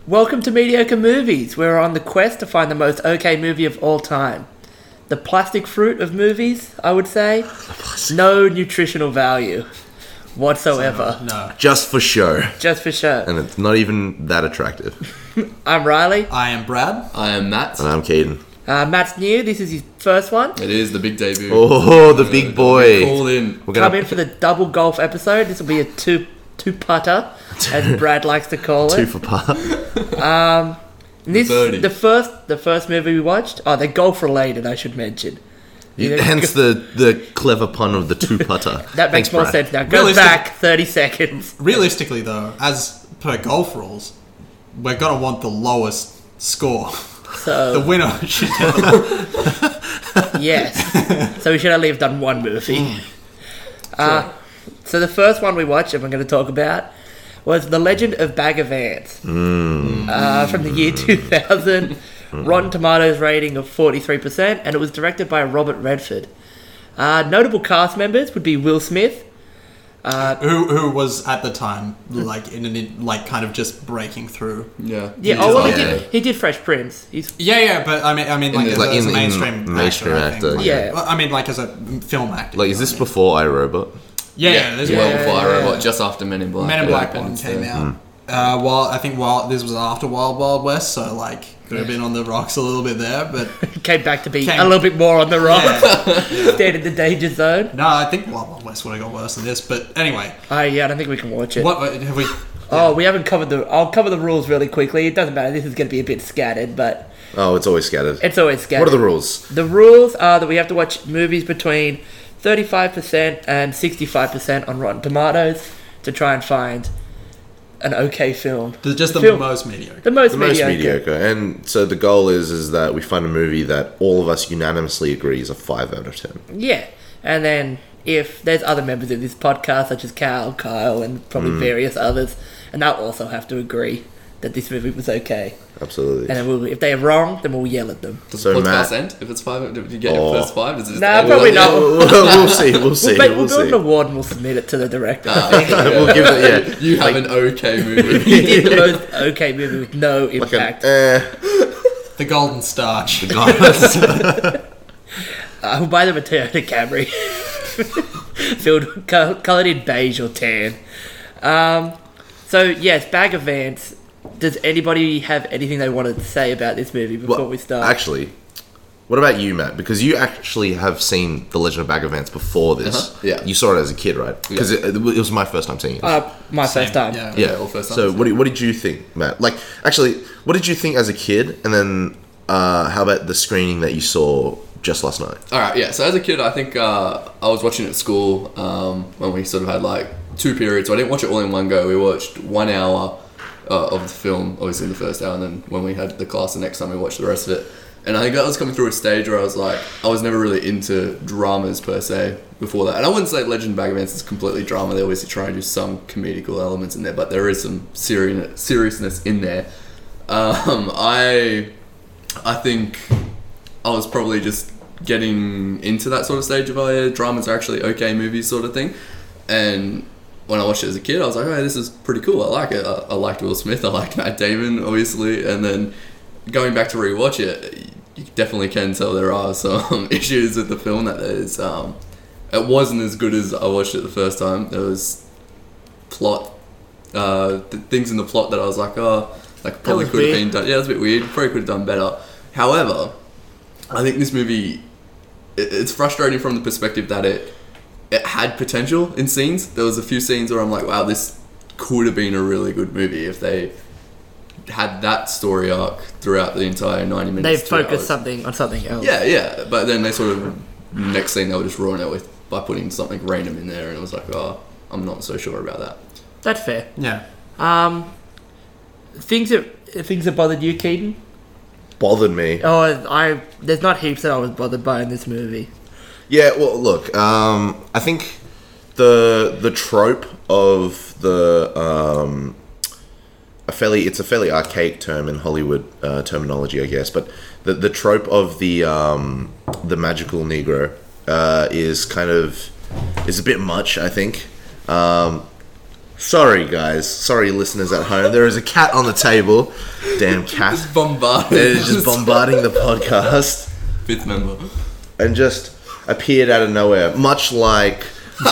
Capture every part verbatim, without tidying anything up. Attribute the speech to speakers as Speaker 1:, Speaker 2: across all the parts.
Speaker 1: Welcome to Mediocre Movies. We're on the quest to find the most okay movie of all time. The plastic fruit of movies, I would say. No nutritional value whatsoever.
Speaker 2: No.
Speaker 3: Just for show.
Speaker 1: Just for show.
Speaker 3: And it's not even that attractive.
Speaker 1: I'm Riley.
Speaker 2: I am Brad.
Speaker 4: I am Matt.
Speaker 3: And I'm Caden.
Speaker 1: Uh, Matt's new. This is his first one.
Speaker 4: It is the big debut.
Speaker 3: Oh, the big boy.
Speaker 4: Called in.
Speaker 3: We're
Speaker 1: Come
Speaker 3: gonna
Speaker 1: in for the double golf episode. This will be a two two putter, as Brad likes to call
Speaker 3: two
Speaker 1: it.
Speaker 3: for par.
Speaker 1: Um, this
Speaker 4: Birdie.
Speaker 1: the first the first movie we watched. Oh, they're golf related. I should mention. You know,
Speaker 3: Hence the, the clever pun of the two putter.
Speaker 1: That makes
Speaker 3: Thanks,
Speaker 1: more
Speaker 3: Brad.
Speaker 1: sense now. Go
Speaker 2: Realistic-
Speaker 1: back thirty seconds.
Speaker 2: Realistically, though, as per golf rules, we're gonna want the lowest score. The
Speaker 1: So
Speaker 2: winner should get the
Speaker 1: yes. So we should only have done one movie. Uh, so the first one we watched, and we're going to talk about, was The Legend of Bagger Vance. Uh, from the year two thousand. Rotten Tomatoes rating of forty-three percent, and it was directed by Robert Redford. Uh, notable cast members would be Will Smith.
Speaker 2: who who was at the time like in an in, like kind of just breaking through.
Speaker 4: Yeah.
Speaker 1: Yeah, oh well, he
Speaker 3: Yeah.
Speaker 1: did. He did Fresh Prince. He's
Speaker 2: Yeah, yeah, but I mean, I mean, like,
Speaker 4: the-
Speaker 2: as,
Speaker 3: like
Speaker 2: a- as
Speaker 3: in-
Speaker 2: a
Speaker 3: in
Speaker 2: mainstream,
Speaker 3: mainstream
Speaker 2: actor, I think.
Speaker 3: actor,
Speaker 2: Like,
Speaker 1: yeah.
Speaker 2: well, I mean, like as a film actor.
Speaker 3: Like, is this before iRobot?
Speaker 2: Yeah, yeah.
Speaker 4: Yeah,
Speaker 2: There's
Speaker 4: well
Speaker 1: Yeah,
Speaker 4: before
Speaker 1: yeah,
Speaker 4: I
Speaker 1: yeah.
Speaker 4: Robot, just after Men in Black.
Speaker 2: Men in
Speaker 4: yeah,
Speaker 2: Black one
Speaker 4: Independence
Speaker 2: came
Speaker 4: Day.
Speaker 2: out. Uh, while I think while this was after Wild Wild West, so like could have been on the rocks a little bit there, but
Speaker 1: came back to be
Speaker 2: Came-
Speaker 1: a little bit more on the rock.
Speaker 2: yeah.
Speaker 1: Stayed in the danger zone.
Speaker 2: No, I think Wild Wild West would have got worse than this. But anyway,
Speaker 1: Oh yeah, I don't think we can watch it.
Speaker 2: what have we?
Speaker 1: Oh, we haven't covered the. I'll cover the rules really quickly. It doesn't matter. This is going to be a bit scattered, but
Speaker 3: Oh, it's always scattered.
Speaker 1: it's always scattered.
Speaker 3: What are the rules?
Speaker 1: The rules are that we have to watch movies between thirty-five percent and sixty-five percent on Rotten Tomatoes to try and find an okay film.
Speaker 2: The, just the
Speaker 1: Film.
Speaker 2: most mediocre.
Speaker 1: The most
Speaker 3: The most
Speaker 1: mediocre.
Speaker 3: mediocre. And so the goal is is that we find a movie that all of us unanimously agree is a five out of ten.
Speaker 1: Yeah. And then if there's other members of this podcast, such as Cal, Kyle, and probably
Speaker 3: Mm.
Speaker 1: various others, and they'll also have to agree that this movie was okay.
Speaker 3: Absolutely.
Speaker 1: And then we'll, if they're wrong, then we'll yell at them.
Speaker 4: Does
Speaker 3: So,
Speaker 4: the podcast
Speaker 3: Matt-
Speaker 4: end if it's five? Did you get
Speaker 3: Oh.
Speaker 4: your first five? Does it just
Speaker 1: Nah,
Speaker 4: end?
Speaker 1: probably
Speaker 4: Yeah.
Speaker 1: not.
Speaker 3: we'll, we'll see. We'll see.
Speaker 1: We'll, make, we'll,
Speaker 3: We'll
Speaker 1: do an
Speaker 3: see.
Speaker 1: award and we'll submit it to the director.
Speaker 4: Ah,
Speaker 1: I think.
Speaker 3: We'll give it. Yeah.
Speaker 4: You have an okay movie.
Speaker 1: He did the most okay movie with no
Speaker 3: Like an,
Speaker 1: impact.
Speaker 3: eh.
Speaker 2: The Golden Starch.
Speaker 3: Guys.
Speaker 1: Uh, we'll buy them a Toyota Camry. Filled, co- coloured in beige or tan. Um, so, yes, Bag of Vance. Does anybody have anything they wanted to say about this movie before
Speaker 3: Well,
Speaker 1: we start?
Speaker 3: Actually, what about you, Matt? Because you actually have seen The Legend of Bagger Vance before this.
Speaker 4: Uh-huh, yeah.
Speaker 3: You saw it as a kid, right? Because
Speaker 4: Yeah.
Speaker 3: it, it was my first time seeing it.
Speaker 1: uh, my
Speaker 2: Same,
Speaker 1: first time.
Speaker 2: Yeah.
Speaker 3: yeah.
Speaker 4: all first
Speaker 3: So
Speaker 4: times,
Speaker 3: what, do, what did you think, Matt? Like, actually, what did you think as a kid? And then uh, how about the screening that you saw just last night?
Speaker 4: All right, yeah. So as a kid, I think uh, I was watching it at school um, when we sort of had like two periods. So I didn't watch it all in one go. We watched one hour uh, of the film, obviously the first hour, and then when we had the class the next time, we watched the rest of it. And I think that was coming through a stage where I was like, I was never really into dramas per se before that. And I wouldn't say Legend of Bagger Vance is completely drama. They obviously try and do some comedical elements in there, but there is some seri- seriousness in there. Um, I, I think I was probably just getting into that sort of stage of, oh yeah, dramas are actually okay movies sort of thing. And when I watched it as a kid, I was like, oh, this is pretty cool. I like it. I, I liked Will Smith. I liked Matt Damon, obviously. And then going back to rewatch it, you definitely can tell there are some issues with the film that there's, um, it wasn't as good as I watched it the first time. There was plot, uh, th- things in the plot that I was like, oh, like probably
Speaker 1: was
Speaker 4: could have
Speaker 1: weird.
Speaker 4: been done. Yeah, that's a bit weird. Probably could have done better. However, I think this movie, it, it's frustrating from the perspective that it it had potential in scenes. There was a few scenes where I'm like, wow, this could have been a really good movie if they had that story arc throughout the entire ninety
Speaker 1: They
Speaker 4: minutes. two
Speaker 1: focused
Speaker 4: hours.
Speaker 1: something on something else.
Speaker 4: Yeah, yeah, but then they sort of next scene they were just ruin it with by putting something random in there, and it was like, oh, I'm not so sure about that.
Speaker 1: That's fair.
Speaker 2: Yeah.
Speaker 1: Um, things that things that bothered you, Keaton?
Speaker 3: Bothered me.
Speaker 1: Oh, I there's not heaps that I was bothered by in this movie.
Speaker 3: Yeah, well, look, um, I think the the trope of the um, a fairly it's a fairly archaic term in Hollywood uh, terminology, I guess, but the the trope of the um, the magical Negro uh, is kind of is a bit much, I think. Um, Sorry, guys. Sorry, listeners at home. There is a cat on the table. Damn cat.
Speaker 4: Just bombarded.
Speaker 3: It is just bombarding the podcast.
Speaker 4: Fifth member.
Speaker 3: And just appeared out of nowhere. Much like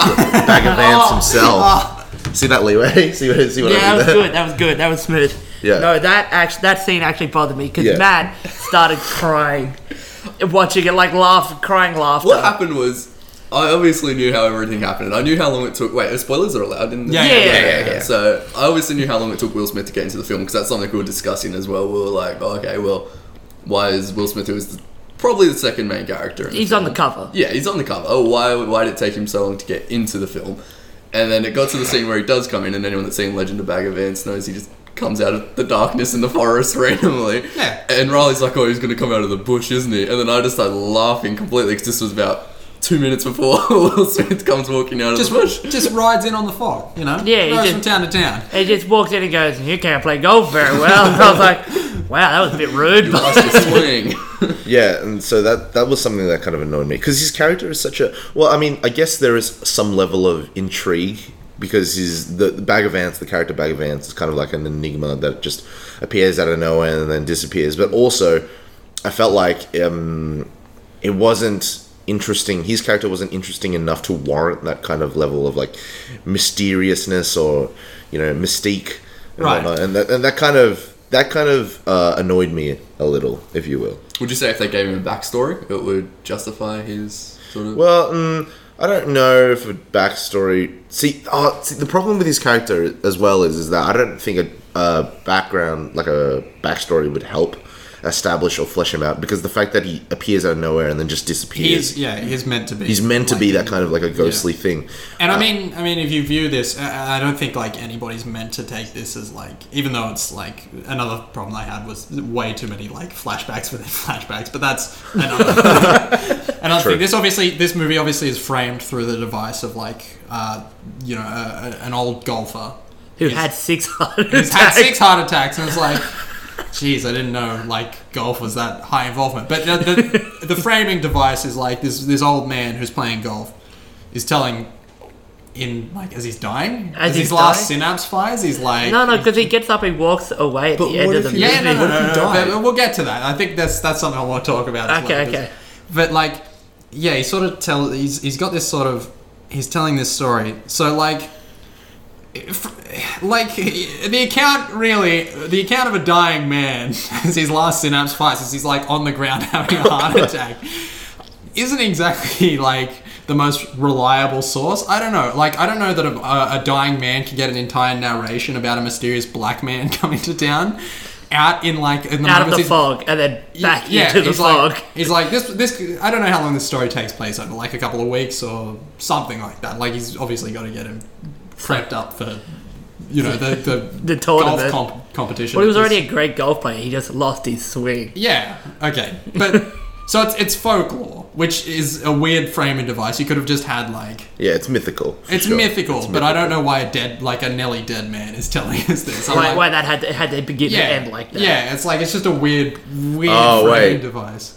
Speaker 3: Bag of Ants himself. See that leeway? See what, see what
Speaker 1: Yeah,
Speaker 3: I
Speaker 1: that
Speaker 3: did
Speaker 1: was
Speaker 3: there?
Speaker 1: good. That was good. That was smooth.
Speaker 3: Yeah.
Speaker 1: No, that actually, that scene actually bothered me because
Speaker 3: Yeah.
Speaker 1: Matt started crying, watching it, like laugh, crying laughter.
Speaker 4: What happened was, I obviously knew how everything happened. I knew how long it took. Wait, spoilers are allowed in the
Speaker 2: Yeah,
Speaker 1: yeah, yeah, yeah,
Speaker 3: yeah.
Speaker 4: So I obviously knew how long it took Will Smith to get into the film because that's something we were discussing as well. We were like, oh, okay, well, why is Will Smith, who is the, probably the second main character? In the
Speaker 1: He's
Speaker 4: film?
Speaker 1: on the cover.
Speaker 4: Yeah, he's on the cover. Oh, why? Why did it take him so long to get into the film? And then it got to the scene where he does come in, and anyone that's seen Legend of Bag of Ants knows he just comes out of the darkness in the forest randomly.
Speaker 2: Yeah.
Speaker 4: And Riley's like, oh, he's going to come out of the bush, isn't he? And then I just started laughing completely because this was about two minutes before Will Smith comes walking out of
Speaker 2: Just
Speaker 4: the bush.
Speaker 2: just rides in on the fog, you know?
Speaker 1: Yeah, he
Speaker 2: Goes
Speaker 1: just-
Speaker 2: from town to town.
Speaker 1: He just walks in and goes, "You can't play golf very well." And I was like, "Wow, that was a bit rude."
Speaker 4: You
Speaker 1: But
Speaker 4: lost your swing.
Speaker 3: Yeah, and so that that was something that kind of annoyed me because his character is such a well. I mean, I guess there is some level of intrigue because his the, the Bag of Ants, the character Bag of Ants, is kind of like an enigma that just appears out of nowhere and then disappears. But also, I felt like um, it wasn't interesting. His character wasn't interesting enough to warrant that kind of level of like mysteriousness or you know mystique, and
Speaker 2: Right.
Speaker 3: whatnot. And that and that kind of that kind of uh, annoyed me a little, if you will.
Speaker 4: Would you say if they gave him a backstory, it would justify his sort of...
Speaker 3: Well, mm, I don't know if a backstory. See, oh, see, the problem with his character as well is, is that I don't think a, a background, like a backstory, would help establish or flesh him out because the fact that he appears out of nowhere and then just disappears.
Speaker 2: He's yeah, he's meant to be.
Speaker 3: He's meant to
Speaker 2: like-
Speaker 3: be that kind of like a ghostly thing.
Speaker 2: And
Speaker 3: Uh,
Speaker 2: I mean, I mean, if you view this, I I don't think like anybody's meant to take this as like, even though it's like another problem I had was way too many like flashbacks within flashbacks. But that's another. another
Speaker 3: True.
Speaker 2: thing. This obviously, this movie obviously is framed through the device of like, uh, you know, a, a, an old golfer
Speaker 1: who had six heart
Speaker 2: who's had
Speaker 1: attacks.
Speaker 2: six heart attacks, and it's like, jeez, I didn't know like golf was that high involvement. But the, the, the framing device is like this this old man who's playing golf is telling in like as he's dying,
Speaker 1: As
Speaker 2: as,
Speaker 1: he's
Speaker 2: his last
Speaker 1: dying?
Speaker 2: synapse fires, he's like,
Speaker 1: No, no, because he gets up and walks away at
Speaker 3: But
Speaker 1: the end
Speaker 3: what
Speaker 1: of
Speaker 3: if
Speaker 1: the
Speaker 3: he-
Speaker 1: movie.
Speaker 2: yeah, no, no,
Speaker 3: What
Speaker 2: no,
Speaker 3: if
Speaker 2: no,
Speaker 3: he
Speaker 2: no,
Speaker 3: died?
Speaker 2: but we'll get to that. I think that's that's something I want to talk about. as
Speaker 1: Okay,
Speaker 2: well,
Speaker 1: okay.
Speaker 2: But like, yeah, he sort of tell he's he's got this sort of he's telling this story. So like, if, like the account really the account of a dying man as his last synapse fires as he's like on the ground having a heart attack isn't exactly like the most reliable source. I don't know. Like, I don't know that a, a, a dying man can get an entire narration about a mysterious black man coming to town out in like in the
Speaker 1: Out of
Speaker 2: moments
Speaker 1: the
Speaker 2: he's-
Speaker 1: fog and then back into the
Speaker 2: he's
Speaker 1: fog.
Speaker 2: Like, he's like this. This I don't know how long this story takes place over, like a couple of weeks or something like that. Like he's obviously got to get him prepped up for, you know, the the,
Speaker 1: The
Speaker 2: golf
Speaker 1: tournament.
Speaker 2: comp- competition.
Speaker 1: Well, he was
Speaker 2: This-
Speaker 1: already a great golf player. He just lost his swing.
Speaker 2: yeah. Okay, but so it's it's folklore, which is a weird framing device. You could have just had like.
Speaker 3: Yeah, it's mythical. for
Speaker 2: It's
Speaker 3: sure.
Speaker 2: mythical,
Speaker 3: It's
Speaker 2: but I don't
Speaker 3: mythical.
Speaker 2: know why a dead, like a Nelly dead man is telling us this. I'm
Speaker 1: Why,
Speaker 2: like,
Speaker 1: why that had to, had to begin
Speaker 2: yeah,
Speaker 1: and end like that.
Speaker 2: yeah, it's like it's just a weird, weird
Speaker 3: Oh,
Speaker 2: framing
Speaker 3: wait.
Speaker 2: device.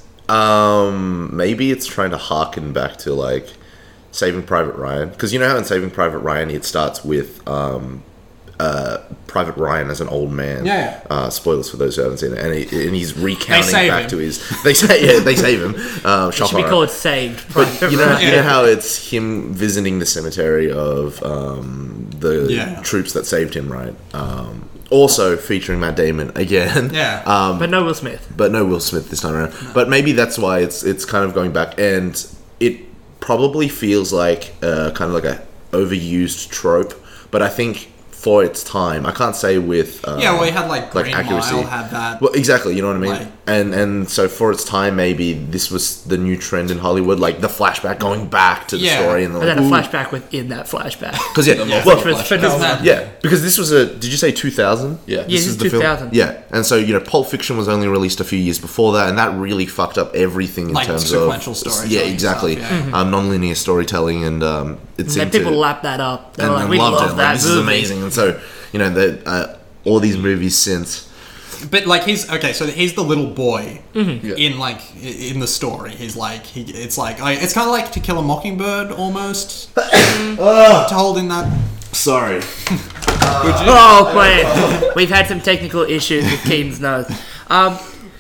Speaker 3: Um, maybe it's trying to harken back to like Saving Private Ryan, because you know how in Saving Private Ryan it starts with um, uh, Private Ryan as an old man.
Speaker 2: Yeah.
Speaker 3: Uh, spoilers for those who haven't seen it, and, he, and he's recounting
Speaker 2: save
Speaker 3: back
Speaker 2: him.
Speaker 3: to his. They say yeah, they save him. Um,
Speaker 1: It should be
Speaker 3: Shopper.
Speaker 1: called Saved.
Speaker 3: But you know, you
Speaker 2: Yeah.
Speaker 3: know how it's him visiting the cemetery of um, the
Speaker 2: Yeah.
Speaker 3: troops that saved him, right? Um, also featuring Matt Damon again.
Speaker 2: Yeah.
Speaker 3: Um,
Speaker 1: but no Will Smith.
Speaker 3: but no Will Smith this time around. But maybe that's why it's it's kind of going back, and it probably feels like uh, kind of like a overused trope. But I think for its time, I can't say with um,
Speaker 2: Yeah, well, he had like
Speaker 3: like
Speaker 2: Green
Speaker 3: accuracy.
Speaker 2: Mile had that.
Speaker 3: Well, exactly. You know what I mean.
Speaker 2: Like-
Speaker 3: and and so for its time, maybe this was the new trend in Hollywood, like the flashback going back to the
Speaker 2: Yeah.
Speaker 3: story, and
Speaker 1: And then a
Speaker 3: like,
Speaker 1: flashback within that flashback.
Speaker 3: because yeah,
Speaker 4: Yeah.
Speaker 3: well,
Speaker 1: Which was
Speaker 4: flashback.
Speaker 1: phenomenal.
Speaker 3: yeah, because this was a. Did you say two thousand?
Speaker 4: Yeah.
Speaker 1: Yeah, this is two thousand.
Speaker 3: Yeah, and so you know, Pulp Fiction was only released a few years before that, and that really fucked up everything in
Speaker 2: Like
Speaker 3: terms
Speaker 2: sequential
Speaker 3: of
Speaker 2: storytelling
Speaker 3: Yeah,
Speaker 2: and
Speaker 3: exactly.
Speaker 2: stuff, yeah.
Speaker 3: Um, non-linear storytelling, and um, it
Speaker 1: And
Speaker 3: seemed
Speaker 1: then people
Speaker 3: to,
Speaker 1: lap that up. They
Speaker 3: and,
Speaker 1: were like,
Speaker 3: and
Speaker 1: we
Speaker 3: loved
Speaker 1: love
Speaker 3: it.
Speaker 1: that
Speaker 3: Like, this
Speaker 1: movie.
Speaker 3: is amazing, and so you know, the, uh, all these movies since.
Speaker 2: But like he's okay, so he's the little boy
Speaker 1: Mm-hmm.
Speaker 4: Yeah.
Speaker 2: in like i- in the story. He's like he, it's like I, it's kind of like To Kill a Mockingbird almost. Told in that.
Speaker 3: Sorry,
Speaker 1: Oh, man. We've had some technical issues with Keen's nose. Um,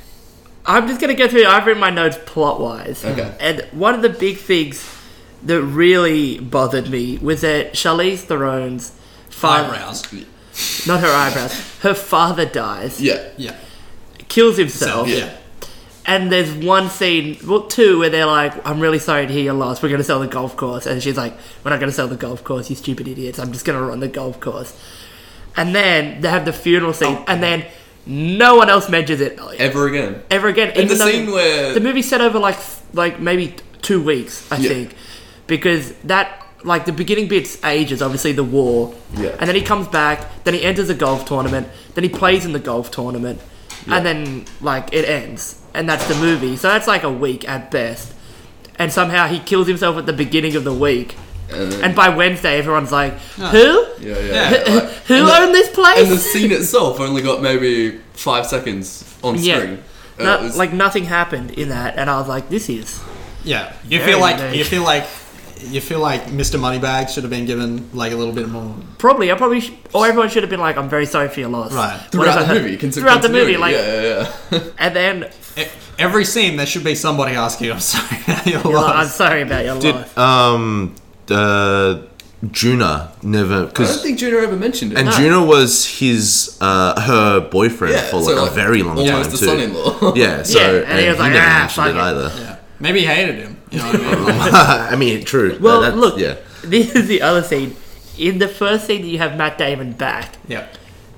Speaker 1: I'm just going to go through, I've written my notes plot-wise.
Speaker 4: Okay.
Speaker 1: And one of the big things that really bothered me was that Charlize Theron's father...
Speaker 2: Eyebrows.
Speaker 1: Not her eyebrows. Her father dies.
Speaker 4: Yeah.
Speaker 2: Yeah.
Speaker 1: Kills himself.
Speaker 4: Yeah.
Speaker 1: And there's one scene, well, two, where they're like, I'm really sorry to hear your loss. We're going to sell the golf course. And she's like, we're not going to sell the golf course, you stupid idiots. I'm just going to run the golf course. And then they have the funeral scene.
Speaker 2: Oh.
Speaker 1: And then no one else mentions it
Speaker 4: Ever again.
Speaker 1: ever again.
Speaker 4: In the
Speaker 1: even though
Speaker 4: scene where-
Speaker 1: the movie's set over like like maybe two weeks, I
Speaker 4: Yeah.
Speaker 1: think, because that like the beginning bit's ages, obviously the war,
Speaker 4: Yeah.
Speaker 1: and then he comes back, then he enters a golf tournament, then he plays in the golf tournament,
Speaker 4: Yeah.
Speaker 1: and then like it ends, and that's the movie. So that's like a week at best, and somehow he kills himself at the beginning of the week.
Speaker 4: And, then,
Speaker 1: And by Wednesday, everyone's like, "Who?
Speaker 4: yeah, yeah.
Speaker 2: Yeah.
Speaker 4: yeah, like-
Speaker 1: Who
Speaker 4: and the-
Speaker 1: owned this place?"
Speaker 4: And the scene itself only got maybe five seconds on
Speaker 1: Yeah.
Speaker 4: screen. Uh,
Speaker 1: No,
Speaker 4: it was-
Speaker 1: like nothing happened in that, and I was like, "This is."
Speaker 2: Yeah. You
Speaker 1: Very
Speaker 2: feel like
Speaker 1: nice.
Speaker 2: you feel like you feel like Mister Moneybags should have been given like a little bit more.
Speaker 1: Probably, I probably, sh- or everyone should have been like, "I'm very sorry for your loss."
Speaker 2: Right.
Speaker 4: throughout
Speaker 1: Whatever.
Speaker 4: the movie. Conti-
Speaker 1: Throughout the movie,
Speaker 4: continuity,
Speaker 1: like,
Speaker 4: yeah, yeah, yeah.
Speaker 1: and then
Speaker 2: E- Every scene there should be somebody asking, "I'm sorry, your
Speaker 1: you're like, I'm
Speaker 2: loss."
Speaker 1: sorry about your
Speaker 3: Did
Speaker 1: loss.
Speaker 3: um uh Juna never
Speaker 4: I don't
Speaker 3: because
Speaker 4: think Juno ever mentioned it.
Speaker 3: and
Speaker 1: No.
Speaker 3: Juna was his uh her boyfriend
Speaker 4: Yeah,
Speaker 3: for
Speaker 4: so,
Speaker 3: like,
Speaker 4: like,
Speaker 3: a very long time
Speaker 4: almost
Speaker 3: too.
Speaker 4: a son-in-law.
Speaker 3: Yeah, so
Speaker 1: Yeah, and
Speaker 3: and
Speaker 1: he
Speaker 3: he,
Speaker 1: was like,
Speaker 3: never
Speaker 1: "Ah,
Speaker 3: mentioned
Speaker 1: fuck
Speaker 3: it
Speaker 1: it."
Speaker 3: either.
Speaker 2: Yeah. Maybe he hated him. You know what I mean?
Speaker 3: I mean, true.
Speaker 1: Well,
Speaker 3: That's-
Speaker 1: look,
Speaker 3: yeah.
Speaker 1: this is the other scene. In the first scene, you have Matt Damon back.
Speaker 2: Yeah.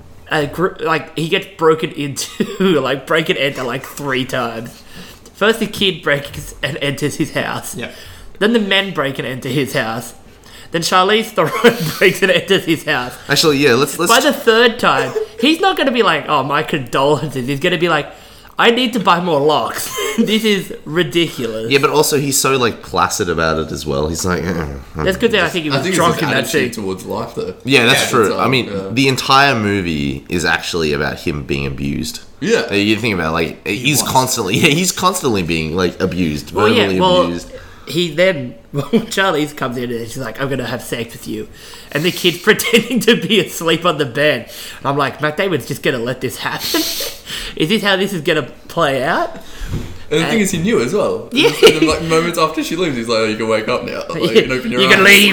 Speaker 1: A gr- like he gets broken into, like break and enter like three times. First, the kid breaks and enters his house.
Speaker 2: Yeah.
Speaker 1: Then the men break and enter his house. Then Charlize Theron breaks and enters his house.
Speaker 3: Actually, yeah. Let's let's.
Speaker 1: By the third time, he's not going to be like, "Oh, my condolences." He's going to be like, "I need to buy more locks." This is ridiculous.
Speaker 3: yeah, but also he's so like placid about it as well. He's like, eh,
Speaker 1: That's good that I think he
Speaker 4: I
Speaker 1: was
Speaker 4: think
Speaker 1: drunk
Speaker 4: it's
Speaker 1: in
Speaker 4: his
Speaker 1: that
Speaker 4: attitude
Speaker 1: scene.
Speaker 4: towards life, though.
Speaker 3: yeah, that's
Speaker 4: Yeah,
Speaker 3: true.
Speaker 4: it's, um,
Speaker 3: I mean,
Speaker 4: yeah.
Speaker 3: the entire movie is actually about him being abused.
Speaker 4: Yeah.
Speaker 3: Uh, You think about it, like he's
Speaker 2: was.
Speaker 3: constantly, yeah, he's constantly being like abused,
Speaker 1: Well,
Speaker 3: verbally
Speaker 1: yeah, well,
Speaker 3: abused.
Speaker 1: he then, well, Charlize comes in and she's like, "I'm going to have sex with you." And the kid's pretending to be asleep on the bed. And I'm like, Matt Damon's just going to let this happen? Is this how this is going to play out?
Speaker 4: And the thing is, he knew as well.
Speaker 1: Yeah.
Speaker 4: And then, like moments after she leaves, he's like, "Oh, you can wake up now. Like, you can open your
Speaker 1: you
Speaker 4: eyes."
Speaker 1: can leave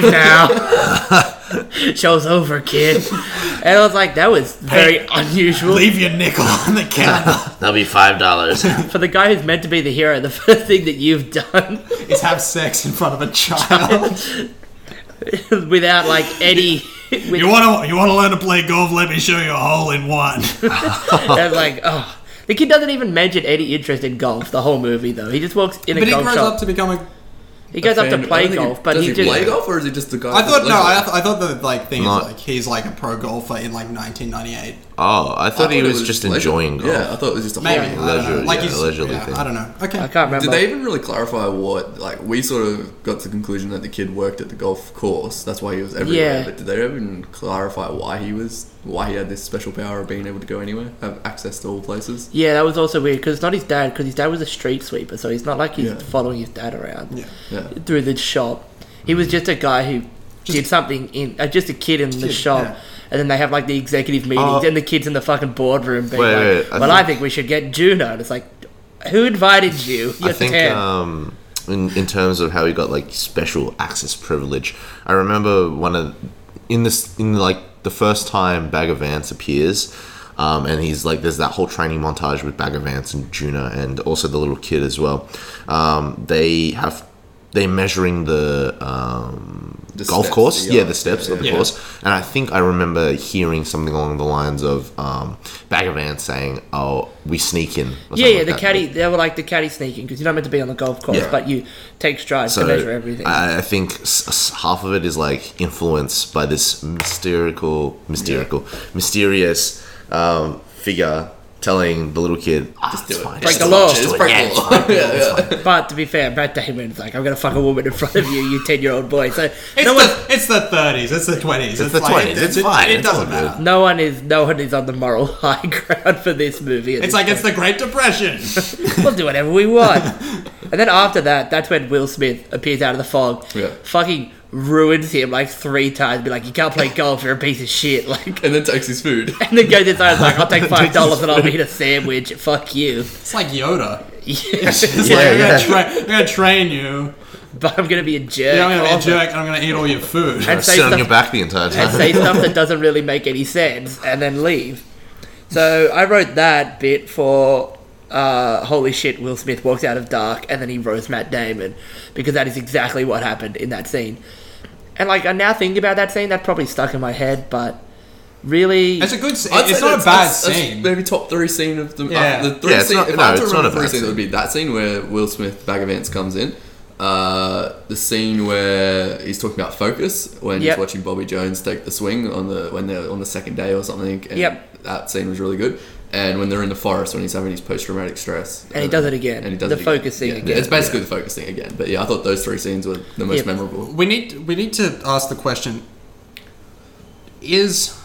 Speaker 1: now. Show's over, kid. And I was like, that was very unusual.
Speaker 2: Leave your nickel on the counter.
Speaker 3: That'll be five dollars.
Speaker 1: For the guy who's meant to be the hero, the first thing that you've done
Speaker 2: Is have sex in front of a child.
Speaker 1: without like any... With,
Speaker 2: You want to you want to learn to play golf? Let me show you a hole in one.
Speaker 1: I was like, oh. The kid doesn't even mention any interest in golf the whole movie, though. He just walks in a
Speaker 2: But he
Speaker 1: golf
Speaker 2: grows
Speaker 1: shop.
Speaker 2: up to become a.
Speaker 1: he goes up
Speaker 4: Fan-
Speaker 1: to
Speaker 4: I
Speaker 1: play
Speaker 4: don't think
Speaker 1: golf, but
Speaker 4: does
Speaker 1: he
Speaker 4: he
Speaker 1: just...
Speaker 4: play golf, or is he just the guy?
Speaker 2: I
Speaker 4: that
Speaker 2: thought
Speaker 4: plays
Speaker 2: no.
Speaker 4: golf?
Speaker 2: I, th- I thought the like thing
Speaker 3: Not-
Speaker 2: is like he's like a pro golfer in like nineteen ninety-eight.
Speaker 3: Oh, I thought he
Speaker 4: it
Speaker 3: was, just
Speaker 4: pleasure.
Speaker 3: enjoying golf.
Speaker 4: Yeah, I thought it was just a
Speaker 2: Maybe
Speaker 4: hobby.
Speaker 2: I don't know.
Speaker 3: Leisure,
Speaker 2: Like
Speaker 3: yeah,
Speaker 2: he's
Speaker 3: leisurely
Speaker 2: yeah,
Speaker 3: thing.
Speaker 2: I don't know. Okay.
Speaker 1: I can't remember.
Speaker 4: Did they even really clarify what? Like, we sort of got to the conclusion that the kid worked at the golf course. That's why he was everywhere.
Speaker 1: Yeah.
Speaker 4: But did they even clarify why he was, why he had this special power of being able to go anywhere, have access to all places?
Speaker 1: Yeah, that was also weird, because it's not his dad, because his dad was a street sweeper, so he's not like he's
Speaker 4: Yeah.
Speaker 1: following his dad around
Speaker 2: Yeah.
Speaker 4: Yeah.
Speaker 1: through the shop. He was just a guy who did something in... Uh, just a kid in the
Speaker 2: Kid,
Speaker 1: shop.
Speaker 2: yeah.
Speaker 1: And then they have like the executive meetings,
Speaker 3: Oh.
Speaker 1: and the kids in the fucking boardroom being
Speaker 3: Wait,
Speaker 1: like,
Speaker 3: wait, I
Speaker 1: well, I
Speaker 3: think-
Speaker 1: think we should get Juno. And it's like, who invited you? You're
Speaker 3: I think
Speaker 1: ten.
Speaker 3: um, in in terms of how he got like special access privilege, I remember one of in this in like the first time Bagger Vance appears, um, and he's like there's that whole training montage with Bagger Vance and Juno and also the little kid as well. Um, they have they're measuring the um,
Speaker 4: The
Speaker 3: golf
Speaker 4: steps,
Speaker 3: course,
Speaker 4: the
Speaker 3: yeah,
Speaker 4: yard.
Speaker 3: the steps of the
Speaker 2: Yeah.
Speaker 3: course, and I think I remember hearing something along the lines of um, Bagger Vance saying, "Oh, we sneak in." or
Speaker 1: yeah,
Speaker 3: something
Speaker 1: yeah,
Speaker 3: like
Speaker 1: the
Speaker 3: that.
Speaker 1: caddy, they were like the caddy sneaking, because you're not meant to be on the golf course,
Speaker 3: Yeah.
Speaker 1: but you take strides to measure everything.
Speaker 3: I, I think s- s- half of it is like influenced by this mysterical, mysterical, mysterious um, figure telling the little kid, ah,
Speaker 4: Just do
Speaker 3: it's
Speaker 4: it.
Speaker 3: fine,
Speaker 1: Break
Speaker 3: just
Speaker 1: the
Speaker 3: do it,
Speaker 1: law.
Speaker 3: just do
Speaker 4: It's
Speaker 3: it,
Speaker 4: break
Speaker 3: yeah,
Speaker 4: the
Speaker 3: it's
Speaker 4: law.
Speaker 3: fine,
Speaker 4: Yeah,
Speaker 3: it's fine."
Speaker 1: But to be fair, Matt Damon's like, I'm going to fuck a woman in front of you, you ten-year-old boy. So
Speaker 2: It's
Speaker 1: no one,
Speaker 2: the it's the thirties. It's the twenties.
Speaker 3: It's the twenties, it's fine,
Speaker 2: It
Speaker 3: it's
Speaker 2: doesn't
Speaker 3: all good.
Speaker 2: matter.
Speaker 1: no one is no one is on the moral high ground for this movie. at
Speaker 2: It's
Speaker 1: this
Speaker 2: like
Speaker 1: point.
Speaker 2: it's the Great Depression.
Speaker 1: We'll do whatever we want. And then after that, that's when Will Smith appears out of the fog,
Speaker 4: Yeah.
Speaker 1: fucking ruins him like three times. Be like, you can't play golf. You're a piece of shit. Like,
Speaker 4: And then takes his food.
Speaker 1: and then goes inside and is like, I'll take five dollars and I'll eat a sandwich. Fuck you.
Speaker 2: It's like Yoda.
Speaker 1: Yeah.
Speaker 2: It's
Speaker 1: Yeah,
Speaker 2: like, I'm,
Speaker 3: yeah.
Speaker 2: gonna tra- I'm gonna train you.
Speaker 1: But I'm gonna be a jerk.
Speaker 2: Yeah, I'm gonna be a
Speaker 1: also.
Speaker 2: jerk and I'm gonna eat all your food.
Speaker 1: And say
Speaker 3: Sit on
Speaker 1: stuff-
Speaker 3: your back the entire time.
Speaker 1: and say stuff that doesn't really make any sense and then leave. So I wrote that bit for uh, holy shit, Will Smith walks out of Dark and then he roasts Matt Damon, because that is exactly what happened in that scene. And like, I'm now thinking about that scene, that probably stuck in my head, but really...
Speaker 2: It's a good scene.
Speaker 4: I'd
Speaker 2: It's
Speaker 4: say
Speaker 2: not a
Speaker 4: that's-
Speaker 2: bad
Speaker 4: that's- that's
Speaker 2: scene.
Speaker 4: maybe top three scene of the
Speaker 2: Yeah.
Speaker 4: uh, the three
Speaker 3: Yeah, it's
Speaker 4: scene,
Speaker 3: not-
Speaker 4: if
Speaker 3: no,
Speaker 4: I had to
Speaker 3: it's
Speaker 4: remember
Speaker 3: not a
Speaker 4: three
Speaker 3: bad
Speaker 4: scenes, it
Speaker 3: scene.
Speaker 4: would be that scene where Will Smith Bag of Ants comes in, uh, the scene where he's talking about focus when
Speaker 1: Yep.
Speaker 4: he's watching Bobby Jones take the swing on the when they're on the second day or something. And
Speaker 1: Yep.
Speaker 4: that scene was really good. And when they're in the forest when he's having his post traumatic stress,
Speaker 1: And he does it again.
Speaker 4: And he does
Speaker 1: The
Speaker 4: it again.
Speaker 1: focus scene
Speaker 4: Yeah,
Speaker 1: again.
Speaker 4: It's basically the focus thing again. But yeah, I thought those three scenes were the most
Speaker 1: Yep.
Speaker 4: memorable.
Speaker 2: We need we need to ask the question: Is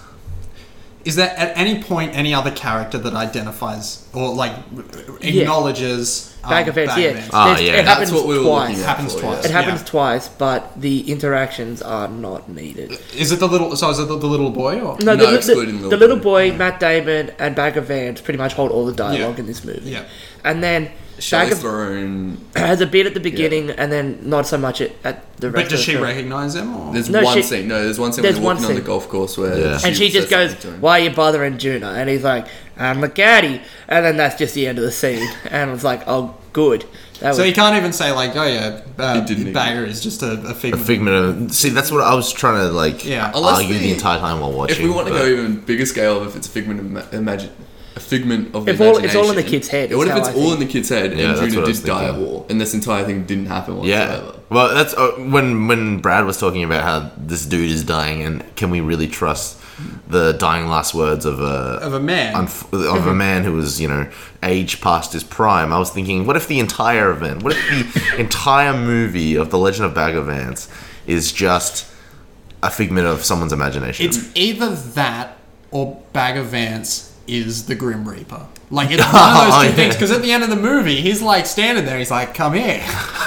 Speaker 2: is there at any point any other character that identifies or like acknowledges um,
Speaker 1: Bag of Ants,
Speaker 2: Bag
Speaker 1: yeah.
Speaker 2: of Ants?
Speaker 3: Ah,
Speaker 1: There's-
Speaker 3: yeah.
Speaker 1: It happens
Speaker 4: That's what we were
Speaker 1: twice.
Speaker 4: looking at.
Speaker 2: Happens
Speaker 4: for,
Speaker 2: twice.
Speaker 1: It happens
Speaker 2: Yeah.
Speaker 1: twice, but the interactions are not needed.
Speaker 2: Is it the little? So is it the, the little boy or?
Speaker 1: No,
Speaker 4: No,
Speaker 1: the,
Speaker 4: excluding
Speaker 1: the,
Speaker 4: Lil
Speaker 1: the little
Speaker 4: Boy.
Speaker 1: boy, Matt Damon, and Bag of Ants pretty much hold all the dialogue
Speaker 2: Yeah.
Speaker 1: in this movie.
Speaker 2: Yeah.
Speaker 1: And then
Speaker 4: Charlize
Speaker 1: Bag of
Speaker 4: Theron.
Speaker 1: has a bit at the beginning, and then not so much at, at the rest
Speaker 2: But does
Speaker 1: of the
Speaker 2: she
Speaker 1: film.
Speaker 2: recognize him? Or?
Speaker 4: There's
Speaker 1: No,
Speaker 4: one
Speaker 1: she-
Speaker 4: scene. No, there's one scene
Speaker 1: there's
Speaker 4: when they're walking
Speaker 1: one
Speaker 4: on the
Speaker 1: scene.
Speaker 4: golf course where
Speaker 3: Yeah.
Speaker 1: And she just
Speaker 4: says
Speaker 1: goes,
Speaker 4: something to him.
Speaker 1: "Why are you bothering Juna?" And he's like, "I'm the caddy." And then that's just the end of the scene. And I was like, "Oh, good." That
Speaker 2: So
Speaker 1: was,
Speaker 2: he can't even say like, "Oh yeah, uh,
Speaker 4: He didn't
Speaker 2: Bagger is just a, a
Speaker 3: A
Speaker 2: figment."
Speaker 3: figment of... See, that's what I was trying to, like,
Speaker 2: Yeah.
Speaker 4: Unless
Speaker 3: argue the
Speaker 4: the-
Speaker 3: entire time while watching.
Speaker 4: If we want to
Speaker 3: but-
Speaker 4: go even bigger scale, if it's a figment of ma- imagine, a figment of
Speaker 1: If all-
Speaker 4: imagination.
Speaker 1: it's all in the kid's head,
Speaker 4: Yeah, what
Speaker 1: is
Speaker 4: if it's
Speaker 1: how I
Speaker 4: all
Speaker 1: think.
Speaker 4: in the kid's head
Speaker 3: Yeah,
Speaker 4: and
Speaker 3: that's
Speaker 4: Juna
Speaker 3: what I was
Speaker 4: did die at
Speaker 3: thinking.
Speaker 4: war, and this entire thing didn't happen
Speaker 3: Yeah.
Speaker 4: whatsoever?
Speaker 3: Well, that's uh, when when Brad was talking about how this dude is dying, and can we really trust the dying last words of a
Speaker 2: Of a man.
Speaker 3: unf- of a man who was, you know, age past his prime? I was thinking, what if the entire event, what if the entire movie of The Legend of Bag of Ants is just a figment of someone's imagination?
Speaker 2: It's either that or Bag of Ants is the Grim Reaper. Like it's one of those
Speaker 3: Oh,
Speaker 2: two
Speaker 3: yeah.
Speaker 2: things. Because at the end of the movie, he's like standing there. He's like, "Come here."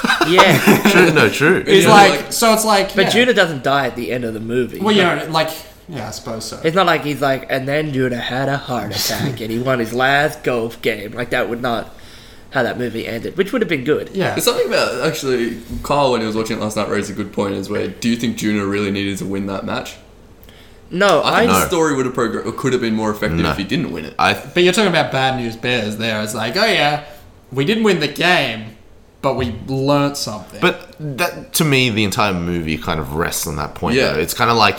Speaker 1: yeah.
Speaker 3: true, no, true.
Speaker 2: He's
Speaker 4: Yeah,
Speaker 2: like,
Speaker 4: like-
Speaker 2: so it's like,
Speaker 1: But
Speaker 2: yeah.
Speaker 1: Juna doesn't die at the end of the movie.
Speaker 2: Well, you know, like, yeah, I suppose so.
Speaker 1: It's not like he's like, and then Juna had a heart attack and he won his last golf game. Like, that would not how that movie ended, which would have been good.
Speaker 2: Yeah.
Speaker 4: There's something about actually Kyle when he was watching it last night raised a good point. Is where do you think Juna really needed to win that match?
Speaker 1: No,
Speaker 4: I
Speaker 1: I,
Speaker 4: think
Speaker 3: No.
Speaker 4: the story would have progressed or could have been more effective
Speaker 3: No.
Speaker 4: if he didn't win it.
Speaker 3: I
Speaker 2: But you're talking about Bad News Bears there. It's like, oh yeah, we didn't win the game, but we learnt something.
Speaker 3: But that, to me, the entire movie kind of rests on that point.
Speaker 4: Yeah.
Speaker 3: Though. It's kind of like,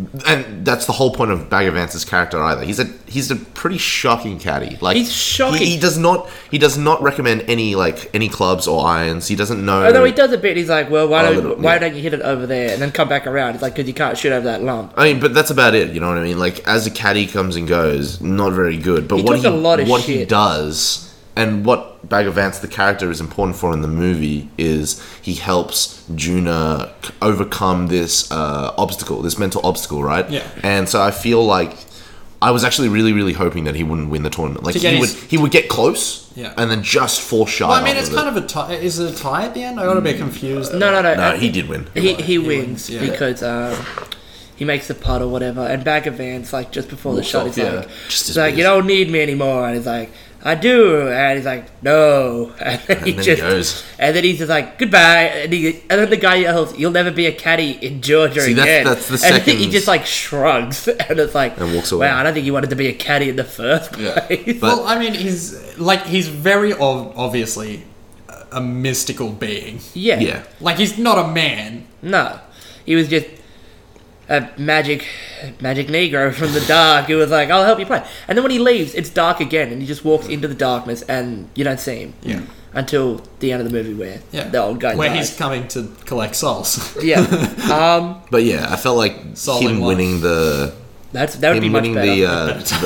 Speaker 3: and that's the whole point of Bag of Ants' character. Either he's a he's a pretty shocking caddy. Like
Speaker 1: He's shocking.
Speaker 3: He, he does not he does not recommend any like any clubs or irons. He doesn't know.
Speaker 1: Although he does a bit, he's like, well, why
Speaker 3: Oh,
Speaker 1: don't
Speaker 3: little-
Speaker 1: why
Speaker 3: yeah.
Speaker 1: don't you hit it over there and then come back around? It's like, because you can't shoot over that lump.
Speaker 3: I mean, but that's about it. You know what I mean? Like as a caddy comes and goes, not very good. But
Speaker 1: He
Speaker 3: what
Speaker 1: took
Speaker 3: he
Speaker 1: a lot of
Speaker 3: what he
Speaker 1: shit.
Speaker 3: does, and what Bag of Ants, the character, is important for in the movie, is he helps Juna c- overcome this uh, obstacle, this mental obstacle, right?
Speaker 2: Yeah.
Speaker 3: And so I feel like I was actually really, really hoping that he wouldn't win the tournament. Like
Speaker 2: To get
Speaker 3: he would,
Speaker 2: his-
Speaker 3: he would get close,
Speaker 2: Yeah.
Speaker 3: and then just fall shy.
Speaker 2: well, I mean,
Speaker 3: off
Speaker 2: it's
Speaker 3: of
Speaker 2: kind
Speaker 3: it.
Speaker 2: of a tie. Is it a tie at the end? I got a bit confused.
Speaker 1: No, no, no.
Speaker 3: No,
Speaker 1: uh,
Speaker 3: he did win.
Speaker 1: He,
Speaker 2: won.
Speaker 1: he
Speaker 2: He
Speaker 1: wins
Speaker 2: wins, yeah.
Speaker 1: because um, he makes the putt or whatever. And Bag of Ants, like, just before the
Speaker 4: Walks
Speaker 1: shot,
Speaker 4: off,
Speaker 1: he's
Speaker 4: yeah.
Speaker 1: like,
Speaker 3: Just
Speaker 1: he's
Speaker 3: as
Speaker 1: like,
Speaker 3: big
Speaker 1: you
Speaker 3: as-
Speaker 1: don't need me anymore. And he's like, I do. And he's like, no. And then he
Speaker 3: then he
Speaker 1: just
Speaker 3: goes.
Speaker 1: and then he's just like, goodbye. And, he, and then the guy yells, you'll never be a caddy in Georgia
Speaker 3: See, that's-
Speaker 1: again.
Speaker 3: that's the
Speaker 1: and he
Speaker 3: second-
Speaker 1: just like shrugs and it's like,
Speaker 3: And walks away.
Speaker 1: wow, I don't think you wanted to be a caddy in the first
Speaker 4: Yeah.
Speaker 1: place.
Speaker 3: But-
Speaker 2: Well, I mean, he's like he's very ov- obviously a mystical being.
Speaker 1: yeah.
Speaker 3: Yeah.
Speaker 2: Like he's not a man.
Speaker 1: No, he was just a magic, magic Negro from the dark who was like, "I'll help you play." And then when he leaves, it's dark again, and he just walks into the darkness, and you don't see him.
Speaker 2: Yeah.
Speaker 1: Until the end of the movie, where
Speaker 2: Yeah.
Speaker 1: the old guy
Speaker 2: Where
Speaker 1: dies.
Speaker 2: he's coming to collect souls.
Speaker 1: Yeah. Um,
Speaker 3: But yeah, I felt like
Speaker 2: Solid
Speaker 3: him
Speaker 2: one.
Speaker 3: winning the
Speaker 1: that's that would be
Speaker 3: him
Speaker 1: much
Speaker 3: winning
Speaker 1: better.
Speaker 3: the